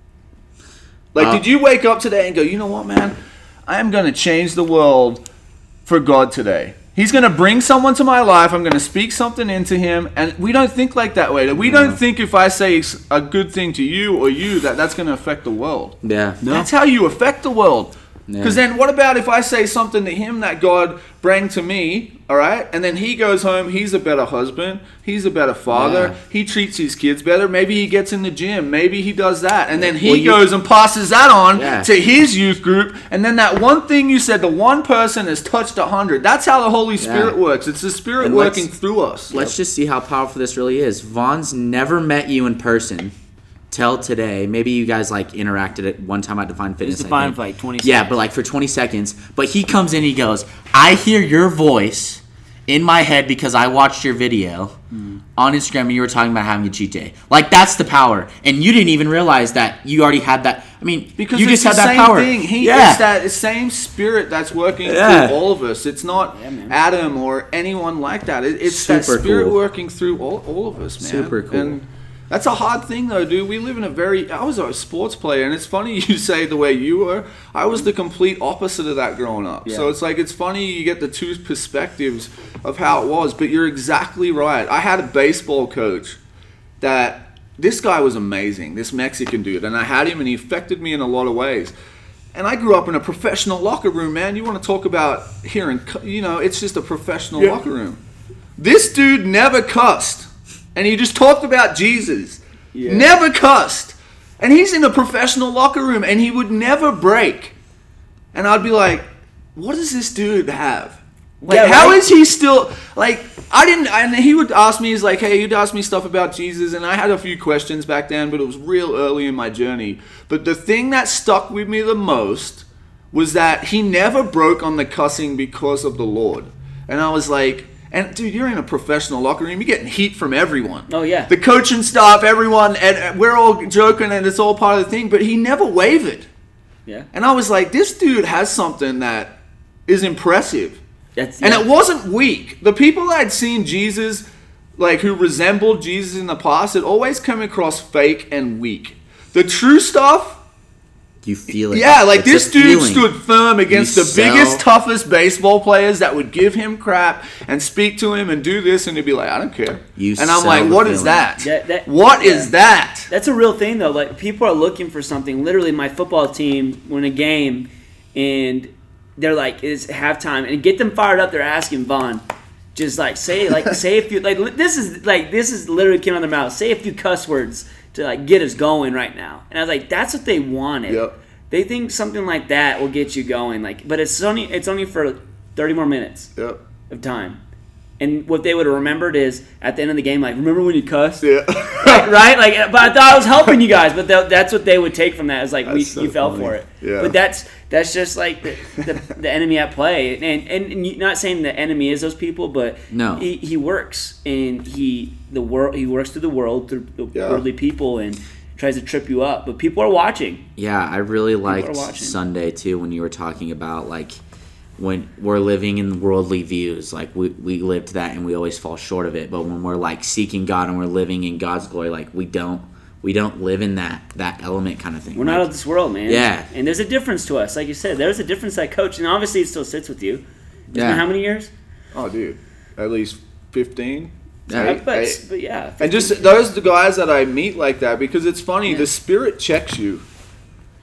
Like, Uh, did you wake up today and go, you know what, man? I am going to change the world for God today. He's going to bring someone to my life. I'm going to speak something into him. And we don't think like that way. We don't think if I say a good thing to you or you that that's going to affect the world. yeah. That's how you affect the world. Because Yeah. then what about if I say something to him that God bring to me, all right? And then he goes home, he's a better husband, he's a better father, Yeah. he treats his kids better, maybe he gets in the gym, maybe he does that. And then he Well, you- goes and passes that on Yeah. to his youth group. And then that one thing you said, the one person has touched a hundred. That's how the Holy Spirit Yeah. works. It's the Spirit And let's- working through us. Let's just see how powerful this really is. Vaughn's never met you in person till today. Maybe you guys like interacted at one time at Define Fitness. I Define think. for like twenty Yeah, seconds. but like for twenty seconds. But he comes in, he goes, I hear your voice in my head because I watched your video on Instagram and you were talking about having a cheat day. Like, that's the power. And you didn't even realize that you already had that. I mean, Because you it's just the had that same power. thing. He, yeah. It's that same spirit that's working Yeah. through all of us. It's not Yeah, man. Adam or anyone like that. It, it's that Super spirit cool. working through all, all of us, man. Super cool. And that's a hard thing, though, dude. We live in a very... I was a sports player, and it's funny you say the way you were. I was the complete opposite of that growing up. Yeah. So it's like, it's funny you get the two perspectives of how it was, but you're exactly right. I had a baseball coach that... This guy was amazing, this Mexican dude, and I had him, and he affected me in a lot of ways. And I grew up in a professional locker room, man. You want to talk about hearing, cu- you know, it's just a professional Yeah. locker room. This dude never cussed, and he just talked about Jesus. Yeah. Never cussed. And he's in a professional locker room, and he would never break. And I'd be like, what does this dude have? Like, Yeah, how right? is he still, like, I didn't, and he would ask me, he's like, hey, you'd ask me stuff about Jesus, and I had a few questions back then, but it was real early in my journey. But the thing that stuck with me the most was that he never broke on the cussing because of the Lord. And I was like, and dude, you're in a professional locker room, you're getting heat from everyone. Oh, yeah. The coaching staff, everyone, and we're all joking, and it's all part of the thing, but he never wavered. Yeah. And I was like, this dude has something that is impressive. That's, And yeah. it wasn't weak. The people that had seen Jesus, like who resembled Jesus in the past, it always came across fake and weak. The true stuff, You feel it. yeah, like It's this a dude feeling. stood firm against You the biggest, sell- toughest baseball players that would give him crap and speak to him and do this, and he'd be like, I don't care. You and I'm sell like, the what is feeling. that? That- that- What yeah. is that? That's a real thing, though. Like, people are looking for something. Literally, my football team won a game, and they're like, it's halftime, and get them fired up. They're asking Vaughn, just like say, like say a few, like li- this is like this is literally came out of their mouth. Say a few cuss words to like get us going right now. And I was like, that's what they wanted. Yep. They think something like that will get you going. Like, but it's only it's only for thirty more minutes Yep. of time. And what they would have remembered is at the end of the game, like, remember when you cussed? Yeah. Right, right? Like, but I thought I was helping you guys, but th- that's what they would take from that. Is like, we, That's so you fell funny. for it. Yeah. But that's that's just like the, the, the enemy at play, and and, and you, not saying the enemy is those people, but No. he, he works and he the world he works through the world through the Yeah. worldly people and tries to trip you up. But people are watching. Yeah, I really liked are watching. Sunday too when you were talking about like when we're living in worldly views, like we, we live to that and we always fall short of it. But when we're like seeking God and we're living in God's glory, like we don't we don't live in that that element kind of thing. We're like, not of this world, man. Yeah. And there's a difference to us, like you said. There's a difference that coach, and obviously it still sits with you. It's Yeah. been how many years? Oh, dude. At least fifteen. Yeah. Eight- but, eight. but yeah. And just those the guys that I meet like that, because it's funny, the spirit checks you.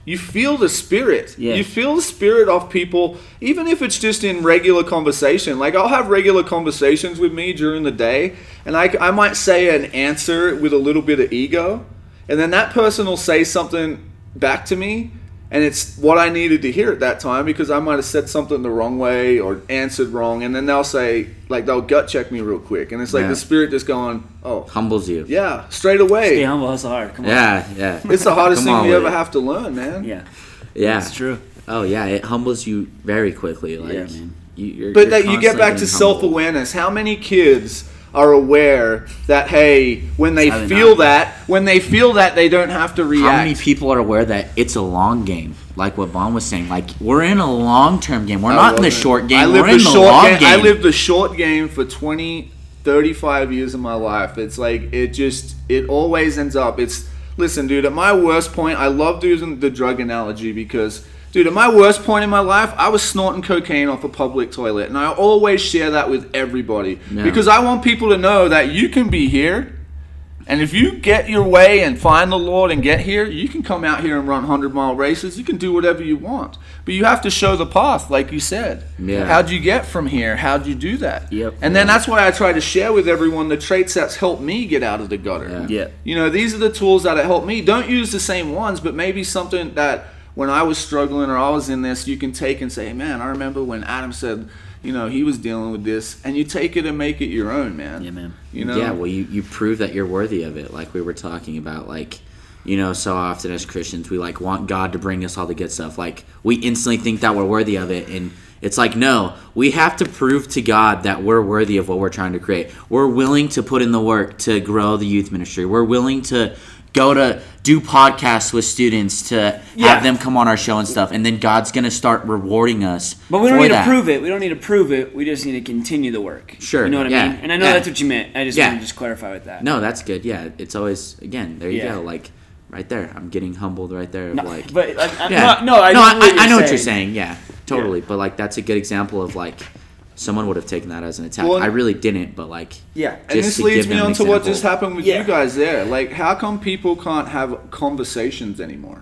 you feel the spirit. Yeah. You feel the spirit of people, even if it's just in regular conversation. Like, I'll have regular conversations with me during the day, and I, I might say an answer with a little bit of ego, and then that person will say something back to me, and it's what I needed to hear at that time, because I might have said something the wrong way or answered wrong, and then they'll say, like, they'll gut check me real quick, and it's like Yeah. the spirit just going, oh, Humbles you. yeah, straight away. Stay humble, hustle hard. Come on. Yeah, yeah. It's the hardest Come thing on we with ever it. have to learn, man. Yeah. Yeah. That's true. Oh yeah, it humbles you very quickly. Like, Yeah, man. You, you're, But you're that you get constantly back to getting humbled. self-awareness. How many kids are aware that, hey, when they Probably feel not. that, when they feel that, they don't have to react? How many people are aware that it's a long game? Like what Vaughn was saying. Like, we're in a long-term game. We're I not in the wasn't. short game. I lived We're in the the short long game. game. I lived the short game for twenty, thirty-five years of my life. It's like, it just, it always ends up. It's, listen, dude, at my worst point, I love using the drug analogy because, dude, at my worst point in my life, I was snorting cocaine off a public toilet. And I always share that with everybody. Yeah. Because I want people to know that you can be here. And if you get your way and find the Lord and get here, you can come out here and run hundred-mile races. You can do whatever you want. But you have to show the path, like you said. Yeah. How'd you get from here? How'd you do that? Yep. And then that's why I try to share with everyone the traits that's helped me get out of the gutter. Yeah. Yeah. You know, these are the tools that have helped me. Don't use the same ones, but maybe something that when I was struggling or I was in this, you can take and say, man, I remember when Adam said, you know, he was dealing with this, and you take it and make it your own, man. Yeah, man. You know? Yeah, well, you, you prove that you're worthy of it, like we were talking about. Like, you know, so often as Christians, we, like, want God to bring us all the good stuff. Like, we instantly think that we're worthy of it, and it's like, no, we have to prove to God that we're worthy of what we're trying to create. We're willing to put in the work to grow the youth ministry. We're willing to go to do podcasts with students to Yeah. have them come on our show and stuff, and then God's going to start rewarding us But we don't for need that. to prove it. We don't need to prove it. We just need to continue the work. Sure, You know what I yeah, mean? And I know yeah. that's what you meant. I just Yeah. want to just clarify with that. No, that's good. Yeah, it's always, again, there you Yeah. go. Like, right there. I'm getting humbled right there. Of No, like, but like, I- yeah. no, no, I, no, know I, what I know you're what you're saying. saying. Yeah, totally. But like, that's a good example of like, someone would have taken that as an attack. Well, I really didn't, but like, Yeah. And just this to leads give me them on an to what example. just happened with Yeah. you guys there. Like, how come people can't have conversations anymore?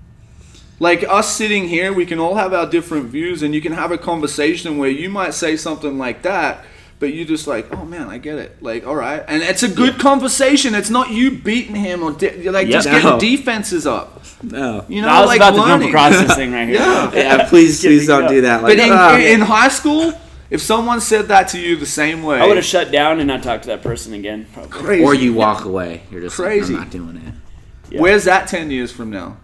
Like, us sitting here, we can all have our different views, and you can have a conversation where you might say something like that, but you just like, oh man, I get it. Like, all right. And it's a good conversation. It's not you beating him or de- like Yeah. just No. getting defenses up. No. You know, I was like about to learning. jump across this thing right here. Yeah. Yeah, please, Getting please don't it do up. that. Like, But in, ah. in, in high school, if someone said that to you the same way, I would have shut down and not talked to that person again. Probably. crazy. or you walk away. You're just Crazy. like, I'm not doing it. Yeah. Where's that ten years from now?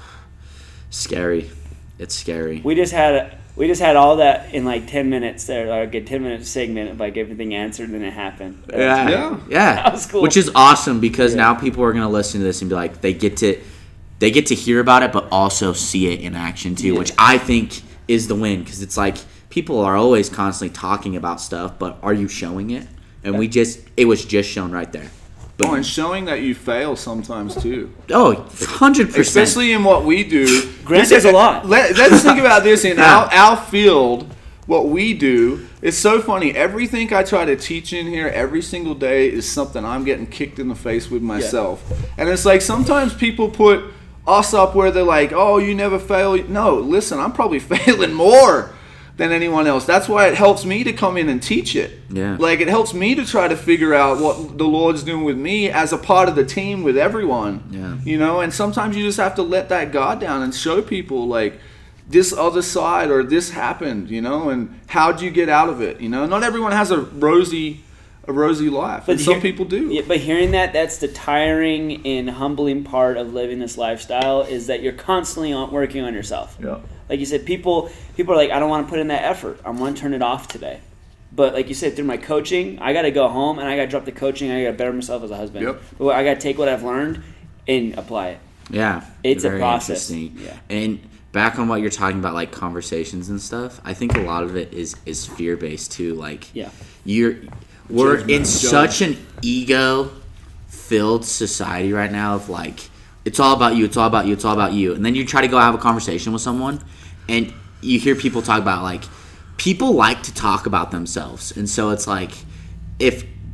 Scary. It's scary. We just had we just had all that in like ten minutes there, like a ten minute segment of like everything answered and it happened. That was Yeah, Yeah. yeah, That was cool. Which is awesome because Yeah. now people are gonna listen to this and be like, they get to, they get to hear about it, but also see it in action too, Yeah. which I think is the win because it's like people are always constantly talking about stuff, but are you showing it? And we just, it was just shown right there. Boom. Oh, and showing that you fail sometimes too. Oh, one hundred percent. Especially in what we do. Grant This- does a lot. Let, let's think about this in Yeah. our, our field. What we do, it's so funny. Everything I try to teach in here every single day is something I'm getting kicked in the face with myself. And it's like sometimes people put us up where they're like, oh, you never fail. No, listen, I'm probably failing more than anyone else. That's why it helps me to come in and teach it. Yeah. Like, it helps me to try to figure out what the Lord's doing with me as a part of the team with everyone. Yeah. You know, and sometimes you just have to let that guard down and show people, like, this other side or this happened, you know, and how'd you get out of it? You know, not everyone has a rosy a rosy life, and some hear- people do. Yeah, but hearing that, that's the tiring and humbling part of living this lifestyle is that you're constantly on, working on yourself. Yeah. Like you said, people people are like, I don't want to put in that effort. I want to turn it off today. But like you said, through my coaching, I got to go home and I got to drop the coaching. I got to better myself as a husband. Yep. But I got to take what I've learned and apply it. Yeah, It's a very process. interesting. Yeah. And back on what you're talking about, like conversations and stuff, I think a lot of it is is fear based too. Like, Yeah. you're we're Judgment. in such an ego filled society right now of like, it's all about you, it's all about you, it's all about you, and then you try to go have a conversation with someone, and you hear people talk about like, people like to talk about themselves, and so it's like, if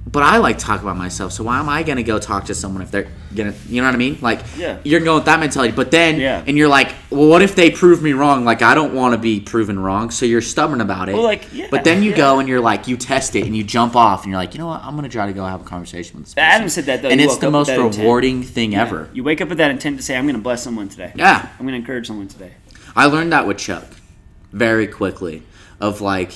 but I like to talk about myself, so why am I gonna go talk to someone if they're gonna, you know what I mean? Like, Yeah. you're going with that mentality, but then, Yeah. and you're like, well, what if they prove me wrong? Like, I don't want to be proven wrong, so you're stubborn about it. Well, like, yeah, but then you yeah. go and you're like, you test it and you jump off and you're like, you know what? I'm gonna try to go have a conversation with this person. Adam said that though. and You it's woke the up most with that intent. rewarding thing Yeah. ever. You wake up with that intent to say, I'm going to bless someone today. Yeah. I'm going to encourage someone today. I learned that with Chuck very quickly. Of like,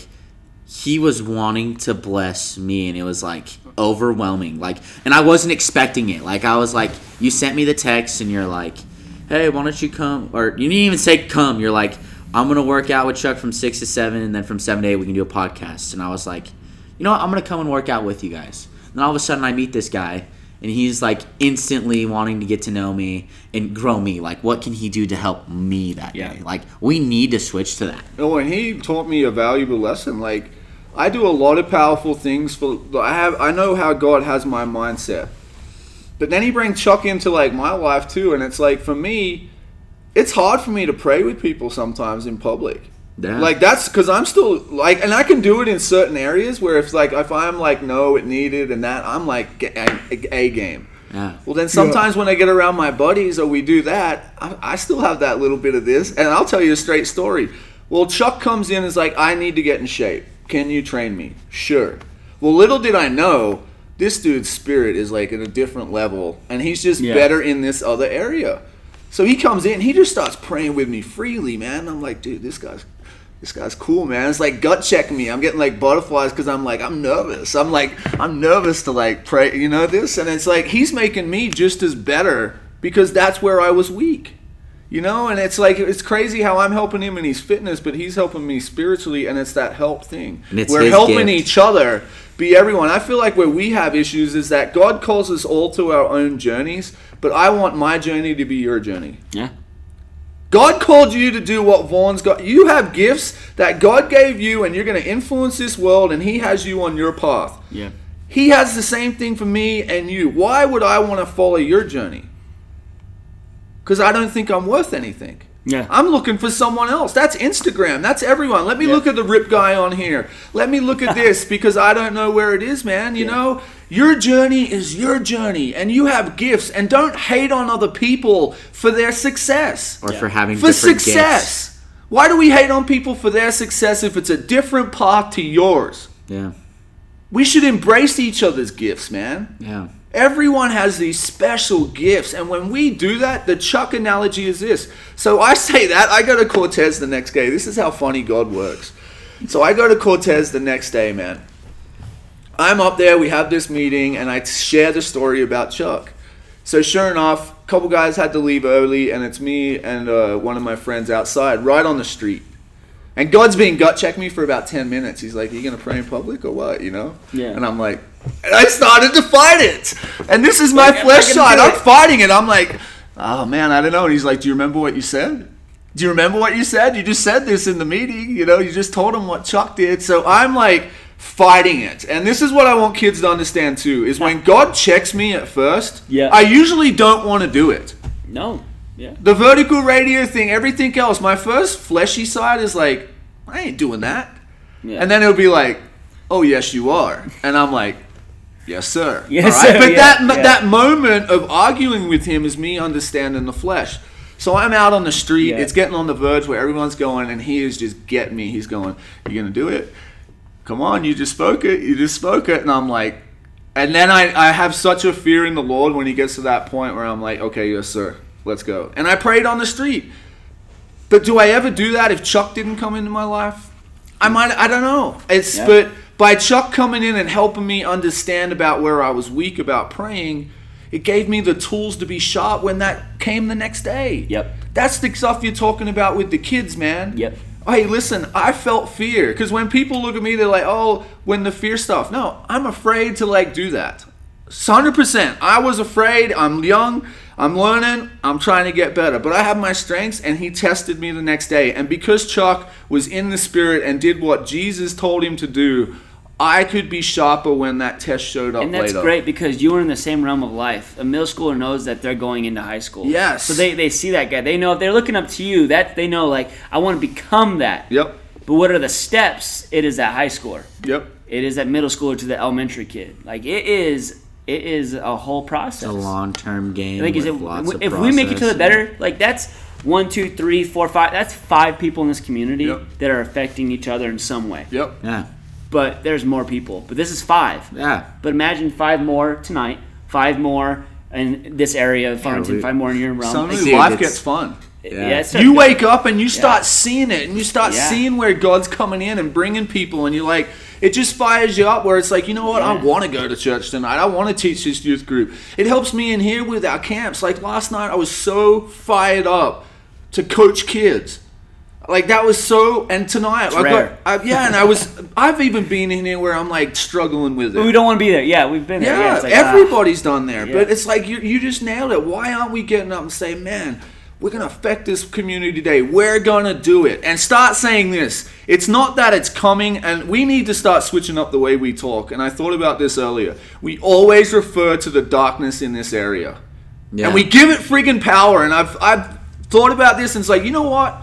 he was wanting to bless me, and it was like overwhelming. Like, and I wasn't expecting it. Like, I was like, you sent me the text, and you're like, hey, why don't you come? Or you didn't even say come. You're like, I'm gonna work out with Chuck from six to seven, and then from seven to eight we can do a podcast. And I was like, you know what? I'm gonna come and work out with you guys. And then all of a sudden I meet this guy. And he's like instantly wanting to get to know me and grow me. Like, what can he do to help me that Yeah. day? Like, we need to switch to that. Oh, and he taught me a valuable lesson. Like, I do a lot of powerful things for. I have. I know how God has my mindset, but then He brings Chuck into like my life too, and it's like for me, it's hard for me to pray with people sometimes in public. Yeah. Like that's because I'm still like, and I can do it in certain areas where if like if I'm like no, it needed and that I'm like a, a game. Yeah. Well, then sometimes when I get around my buddies or we do that, I, I still have that little bit of this. And I'll tell you a straight story. Well, Chuck comes in and is like, I need to get in shape. Can you train me? Sure. Well, little did I know, this dude's spirit is like at a different level. And he's just Yeah. better in this other area. So he comes in, he just starts praying with me freely, man. I'm like, dude, this guy's This guy's cool, man. It's like gut checking me. I'm getting like butterflies because I'm like, I'm nervous. I'm like, I'm nervous to like pray, you know, this. And it's like, he's making me just as better because that's where I was weak, you know? And it's like, it's crazy how I'm helping him in his fitness, but he's helping me spiritually. And it's that help thing. And it's We're his helping gift. each other be everyone. I feel like where we have issues is that God calls us all to our own journeys, but I want my journey to be your journey. Yeah. God called you to do what Vaughn's got. You have gifts that God gave you, and you're going to influence this world, and He has you on your path. Yeah. He has the same thing for me and you. Why would I want to follow your journey? Because I don't think I'm worth anything. Yeah. I'm looking for someone else. That's Instagram. That's everyone. Let me Yeah. look at the rip guy on here. Let me look at this because I don't know where it is, man. You Yeah. know, your journey is your journey, and you have gifts. And don't hate on other people for their success. Or Yeah. for having For different success. Why do we hate on people for their success if it's a different path to yours? gifts. Yeah. We should embrace each other's gifts, man. Yeah. Everyone has these special gifts, and when we do that, the Chuck analogy is this. So I say that, I go to Cortez the next day. This is how funny God works. So I go to Cortez the next day, man. I'm up there, we have this meeting, and I share the story about Chuck. So sure enough, a couple guys had to leave early, and it's me and uh, one of my friends outside, right on the street. And God's been gut check me for about ten minutes. He's like, are you going to pray in public or what, you know? Yeah. And I'm like, and I started to fight it. And this is my Like, I'm flesh not gonna side. do I'm it. fighting it. I'm like, oh man, I don't know. And he's like, do you remember what you said? Do you remember what you said? You just said this in the meeting. You know, you just told him what Chuck did. So I'm like fighting it. And this is what I want kids to understand too, is when God checks me at first, Yeah. I usually don't want to do it. No. Yeah. The vertical radio thing, everything else, my first fleshy side is like, I ain't doing that. Yeah. And then it'll be like, oh, yes, you are. And I'm like, yes, sir. Yes, All right? sir, But yeah, that, yeah. that moment of arguing with him is me understanding the flesh. So I'm out on the street. Yeah. It's getting on the verge where everyone's going, and he is just getting me. He's going, you going to do it? Come on, you just spoke it. You just spoke it. And I'm like, and then I, I have such a fear in the Lord when he gets to that point where I'm like, okay, yes, sir. Let's go. And I prayed on the street. But do I ever do that if Chuck didn't come into my life? I might, I don't know. It's Yeah. But by Chuck coming in and helping me understand about where I was weak about praying, it gave me the tools to be sharp when that came the next day. Yep. That's the stuff you're talking about with the kids, man. Yep. Hey, listen, I felt fear. Because when people look at me, they're like, oh, when the fear stuff. No, I'm afraid to, like, do that. one hundred percent. I was afraid. I'm young. I'm learning. I'm trying to get better. But I have my strengths, and he tested me the next day. And because Chuck was in the Spirit and did what Jesus told him to do, I could be sharper when that test showed up And that's later. great because you are in the same realm of life. A middle schooler knows that they're going into high school. Yes. So they, they see that guy. They know if they're looking up to you, that they know, like, I want to become that. Yep. But what are the steps? It is that high schooler. Yep. It is that middle schooler to the elementary kid. Like it is, it is a whole process. It's a long-term game Like you with said, lots of if we make each other process. better, like that's one, two, three, four, five. That's five people in this community Yep. that are affecting each other in some way. Yep. Yeah, But there's more people. But this is five. yeah. But imagine five more tonight, five more in this area of Farmington, we- five more in your realm. Suddenly Dude, life it's- gets fun. yeah, it starts You good. wake up and you start Yeah. seeing it, and you start Yeah. seeing where God's coming in and bringing people, and you're like, it just fires you up. Where it's like, you know what, I Yeah. want to go to church tonight. I want to teach this youth group. It helps me in here with our camps. Like last night, I was so fired up to coach kids. Like that was so, and tonight, I rare. got, I, yeah, and I was, I've even been in here where I'm like struggling with it. But we don't want to be there. Yeah, we've been there. Yeah, Yeah, it's like, ah. everybody's done there, Yeah. but it's like you you just nailed it. Why aren't we getting up and saying, man, we're gonna affect this community today. We're gonna do it, and start saying this. It's not that it's coming, and we need to start switching up the way we talk. And I thought about this earlier. We always refer to the darkness in this area, Yeah. and we give it friggin' power. And I've I've thought about this, and it's like, you know what?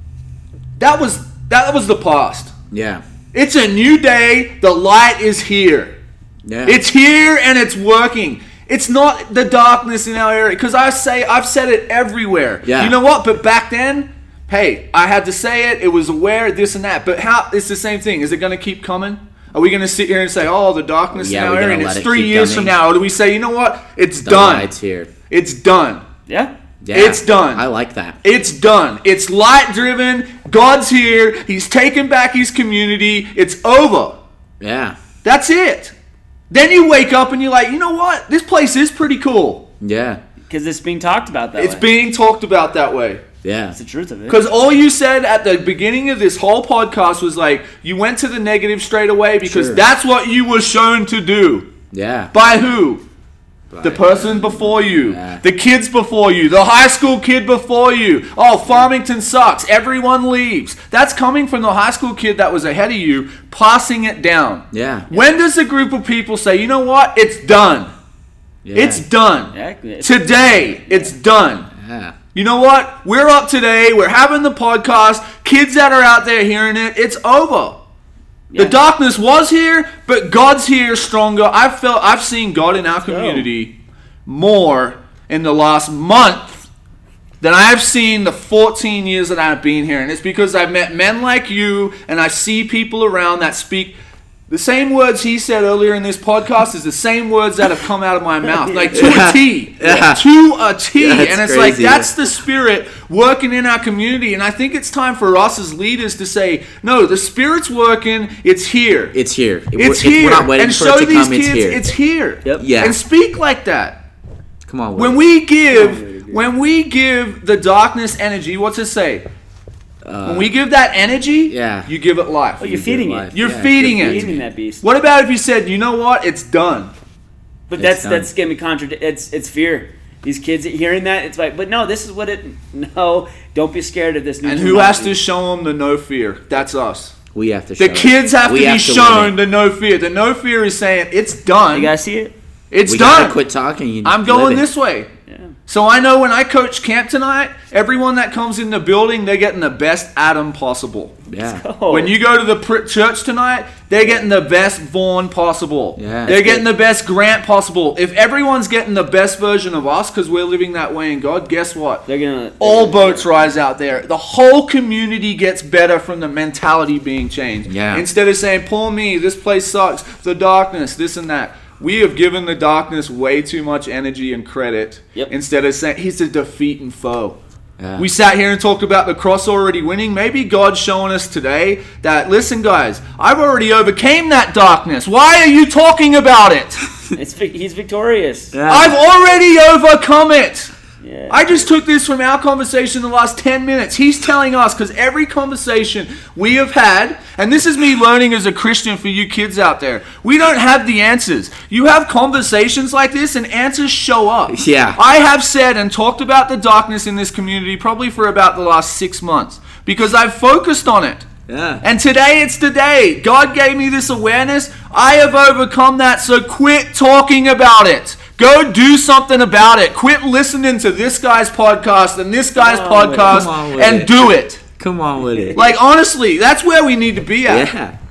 That was that was the past. Yeah. It's a new day. The light is here. Yeah. It's here and it's working. It's not the darkness in our area. Because I say, I've said it everywhere. Yeah. You know what? But back then, hey, I had to say it. It was aware, this and that. But how? It's the same thing. Is it going to keep coming? Are we going to sit here and say, oh, the darkness Yeah, in we're our gonna area, and let it's it three keep years coming. from now? Or do we say, you know what? It's The done. light's here. It's done. Yeah. Yeah. It's done. I like that. It's done. It's light driven. God's here. He's taken back his community. It's over. Yeah. That's it. Then you wake up and you're like, you know what? This place is pretty cool. Yeah. Because it's being talked about that It's way. being talked about that way. Yeah. That's the truth of it. Because all you said at the beginning of this whole podcast was like, you went to the negative straight away because Sure. that's what you were shown to do. Yeah. By who? By- The person before you, Yeah. the kids before you, the high school kid before you. Oh, Farmington sucks. Everyone leaves. That's coming from the high school kid that was ahead of you, passing it down. Yeah. When does a group of people say, you know what? It's done. Yeah. It's done. Yeah, it's- Today, it's done. Yeah. You know what? We're up today. We're having the podcast. Kids that are out there hearing it, it's over. Yeah. The darkness was here, but God's here stronger. I've felt, I've seen God in our community more in the last month than I've seen the fourteen years that I've been here. And it's because I've met men like you, and I see people around that speak the same words he said earlier in this podcast is the same words that have come out of my mouth. Like to Yeah. a T. Yeah. To a T. Yeah, it's and it's crazy. like, that's the Spirit working in our community. And I think it's time for us as leaders to say, no, the Spirit's working. It's here. It's here. It- It's we're, here. We're not waiting and for show it to these come. kids It's here. it's here. Yep. Yeah. And speak like that. Come on. When Will. we give, when we give the darkness energy, what's it say? when we give that energy, yeah. you give it life. Oh, you're feeding life. it. You're Yeah, feeding You're it. feeding that beast. What about if you said, you know what, it's done? But It's that's done. that's gonna be contradict. It's it's fear. These kids hearing that, it's like, but no, this is what it. No, don't be scared of this new. And who has to terminology. show them the no fear? That's us. We have to show The kids it. have We to be live shown it. the no fear. The no fear is saying, it's done. You guys see it? It's We done. gotta quit talking. You I'm live going it. this way. Yeah. So I know when I coach camp tonight, everyone that comes in the building, they're getting the best Adam possible. Yeah. Oh. When you go to the pr- church tonight, they're getting the best Vaughn possible. Yeah. They're That's getting good. the best Grant possible. If everyone's getting the best version of us because we're living that way in God, guess what? They're gonna. All boats rise out there. The whole community gets better from the mentality being changed. Yeah. Instead of saying, poor me, this place sucks, the darkness, this and that. We have given the darkness way too much energy and credit. Yep. Instead of saying, he's a defeating foe. Yeah. We sat here and talked about the cross already winning. Maybe God's showing us today that, listen guys, I've already overcame that darkness. Why are you talking about it? It's vic- he's victorious. Yeah. I've already overcome it. Yeah. I just took this from our conversation in the last ten minutes. He's telling us, because every conversation we have had, and this is me learning as a Christian for you kids out there, we don't have the answers. You have conversations like this and answers show up. Yeah. I have said and talked about the darkness in this community probably for about the last six months because I've focused on it. Yeah. And today it's the day. God gave me this awareness. I have overcome that, so quit talking about it. Go do something about it. Quit listening to this guy's podcast and this guy's Come on with it. podcast Come on with and it. do it. Come on with it. Like, honestly, that's where we need to be at. Yeah.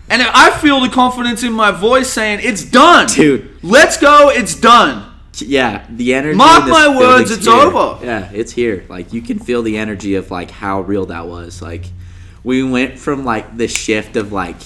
And I feel the confidence in my voice saying, it's done. Dude. Let's go, it's done. Yeah, the energy. Mark in this my words, building's it's here. over. Yeah, it's here. Like, you can feel the energy of, like, how real that was. Like, we went from, like, the shift of, like,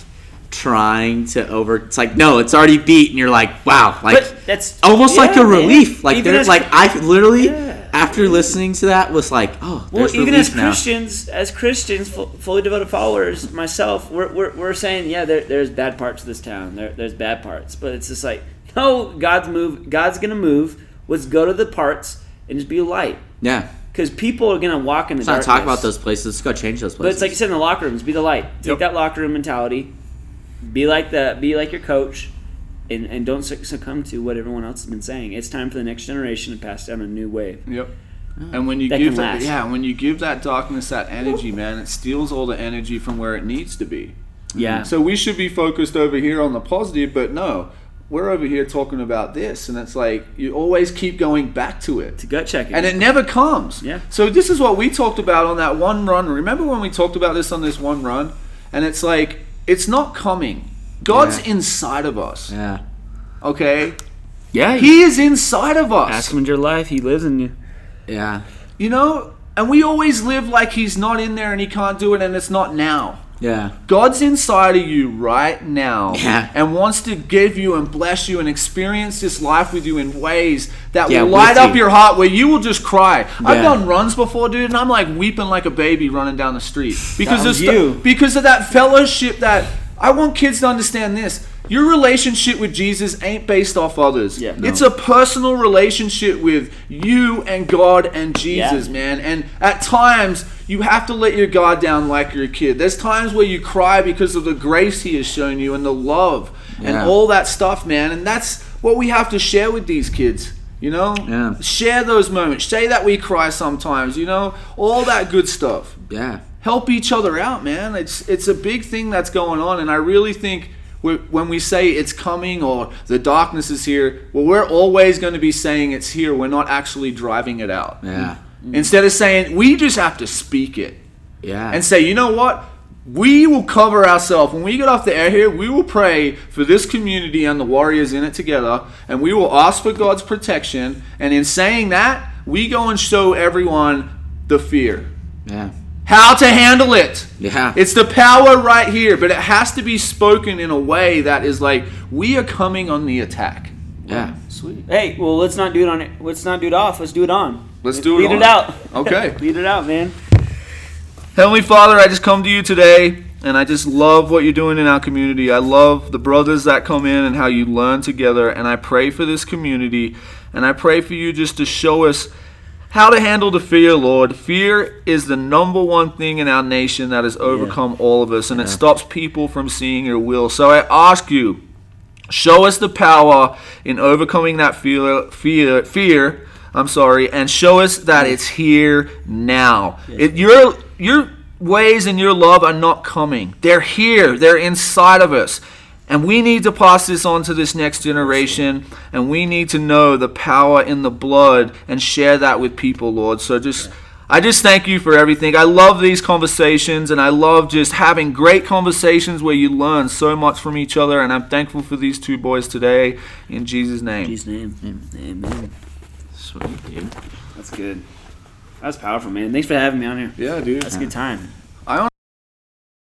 trying to over. It's like, no, it's already beat, and you're like, wow, like, But that's almost like yeah, a man. relief. Like, Even there's as- like, I literally, Yeah. after listening to that, was like, oh, Well, there's even relief as now. Christians, as Christians, fu- fully devoted followers, myself, we're, we're, we're saying, yeah, there, there's bad parts of this town. There, there's bad parts, but it's just like, no, God's move. God's gonna move. Let's go to the parts and just be a light, Yeah. because people are gonna walk in the Let's not darkness. talk about those places. Let's go change those But places. it's like you said in the locker rooms, be the light. Take Yep. that locker room mentality. Be like the, be like your coach, and, and don't suc- succumb to what everyone else has been saying. It's time for the next generation to pass down a new wave. Yep. And when you That give can that, last. yeah, when you give that darkness that energy, man, it steals all the energy from where it needs to be. Yeah. So we should be focused over here on the positive, but no, we're over here talking about this, and it's like you always keep going back to it. To gut check it. And it never comes. Yeah. So this is what we talked about on that one run. Remember when we talked about this on this one run? And it's like, it's not coming. God's Yeah. inside of us. yeah. Okay? yeah, He is inside of us. ask him into your life. He lives in you. Yeah. You know? And we always live like he's not in there and he can't do it and it's not now. Yeah. God's inside of you right now Yeah. and wants to give you and bless you and experience this life with you in ways that Yeah, will with light up you. your heart where you will just cry. I've Yeah. done runs before, dude, and I'm like weeping like a baby running down the street because That of was stu- you. because of that fellowship. That I want kids to understand this. Your relationship with Jesus ain't based off others. Yeah. It's a personal relationship with you and God and Jesus, Yeah. man. And at times, you have to let your guard down like you're a kid. There's times where you cry because of the grace he has shown you and the love and Yeah. all that stuff, man. And that's what we have to share with these kids, you know? Yeah. Share those moments. Say that we cry sometimes, you know? All that good stuff. Yeah. Help each other out, man. It's it's a big thing that's going on, and I really think we- when we say it's coming or the darkness is here, well, we're always going to be saying it's here. We're not actually driving it out. Yeah. Instead of saying, we just have to speak it Yeah. and say, you know what? We will cover ourselves. When we get off the air here, we will pray for this community and the warriors in it together, and we will ask for God's protection. And in saying that, we go and show everyone the fear. yeah. How to handle it. Yeah. It's the power right here, but it has to be spoken in a way that is like, we are coming on the attack. Yeah. Sweet. Hey, well, let's not do it on it. Let's not do it off. Let's do it on. Let's do it Lead on. it out. Okay. Lead it out, man. Heavenly Father, I just come to you today, and I just love what you're doing in our community. I love the brothers that come in and how you learn together, and I pray for this community, and I pray for you just to show us how to handle the fear, Lord. Fear is the number one thing in our nation that has overcome all of us, and it stops people from seeing your will. So I ask you, show us the power in overcoming that fear, fear, fear. I'm sorry, and show us that it's here now. It, your your ways and your love are not coming; they're here. They're inside of us. And we need to pass this on to this next generation, and we need to know the power in the blood and share that with people, Lord. So just, I just thank you for everything. I love these conversations, and I love just having great conversations where you learn so much from each other, and I'm thankful for these two boys today. In Jesus' name. In Jesus' name. Amen. Sweet, dude. That's good. That's powerful, man. Thanks for having me on here. Yeah, dude. That's a good time.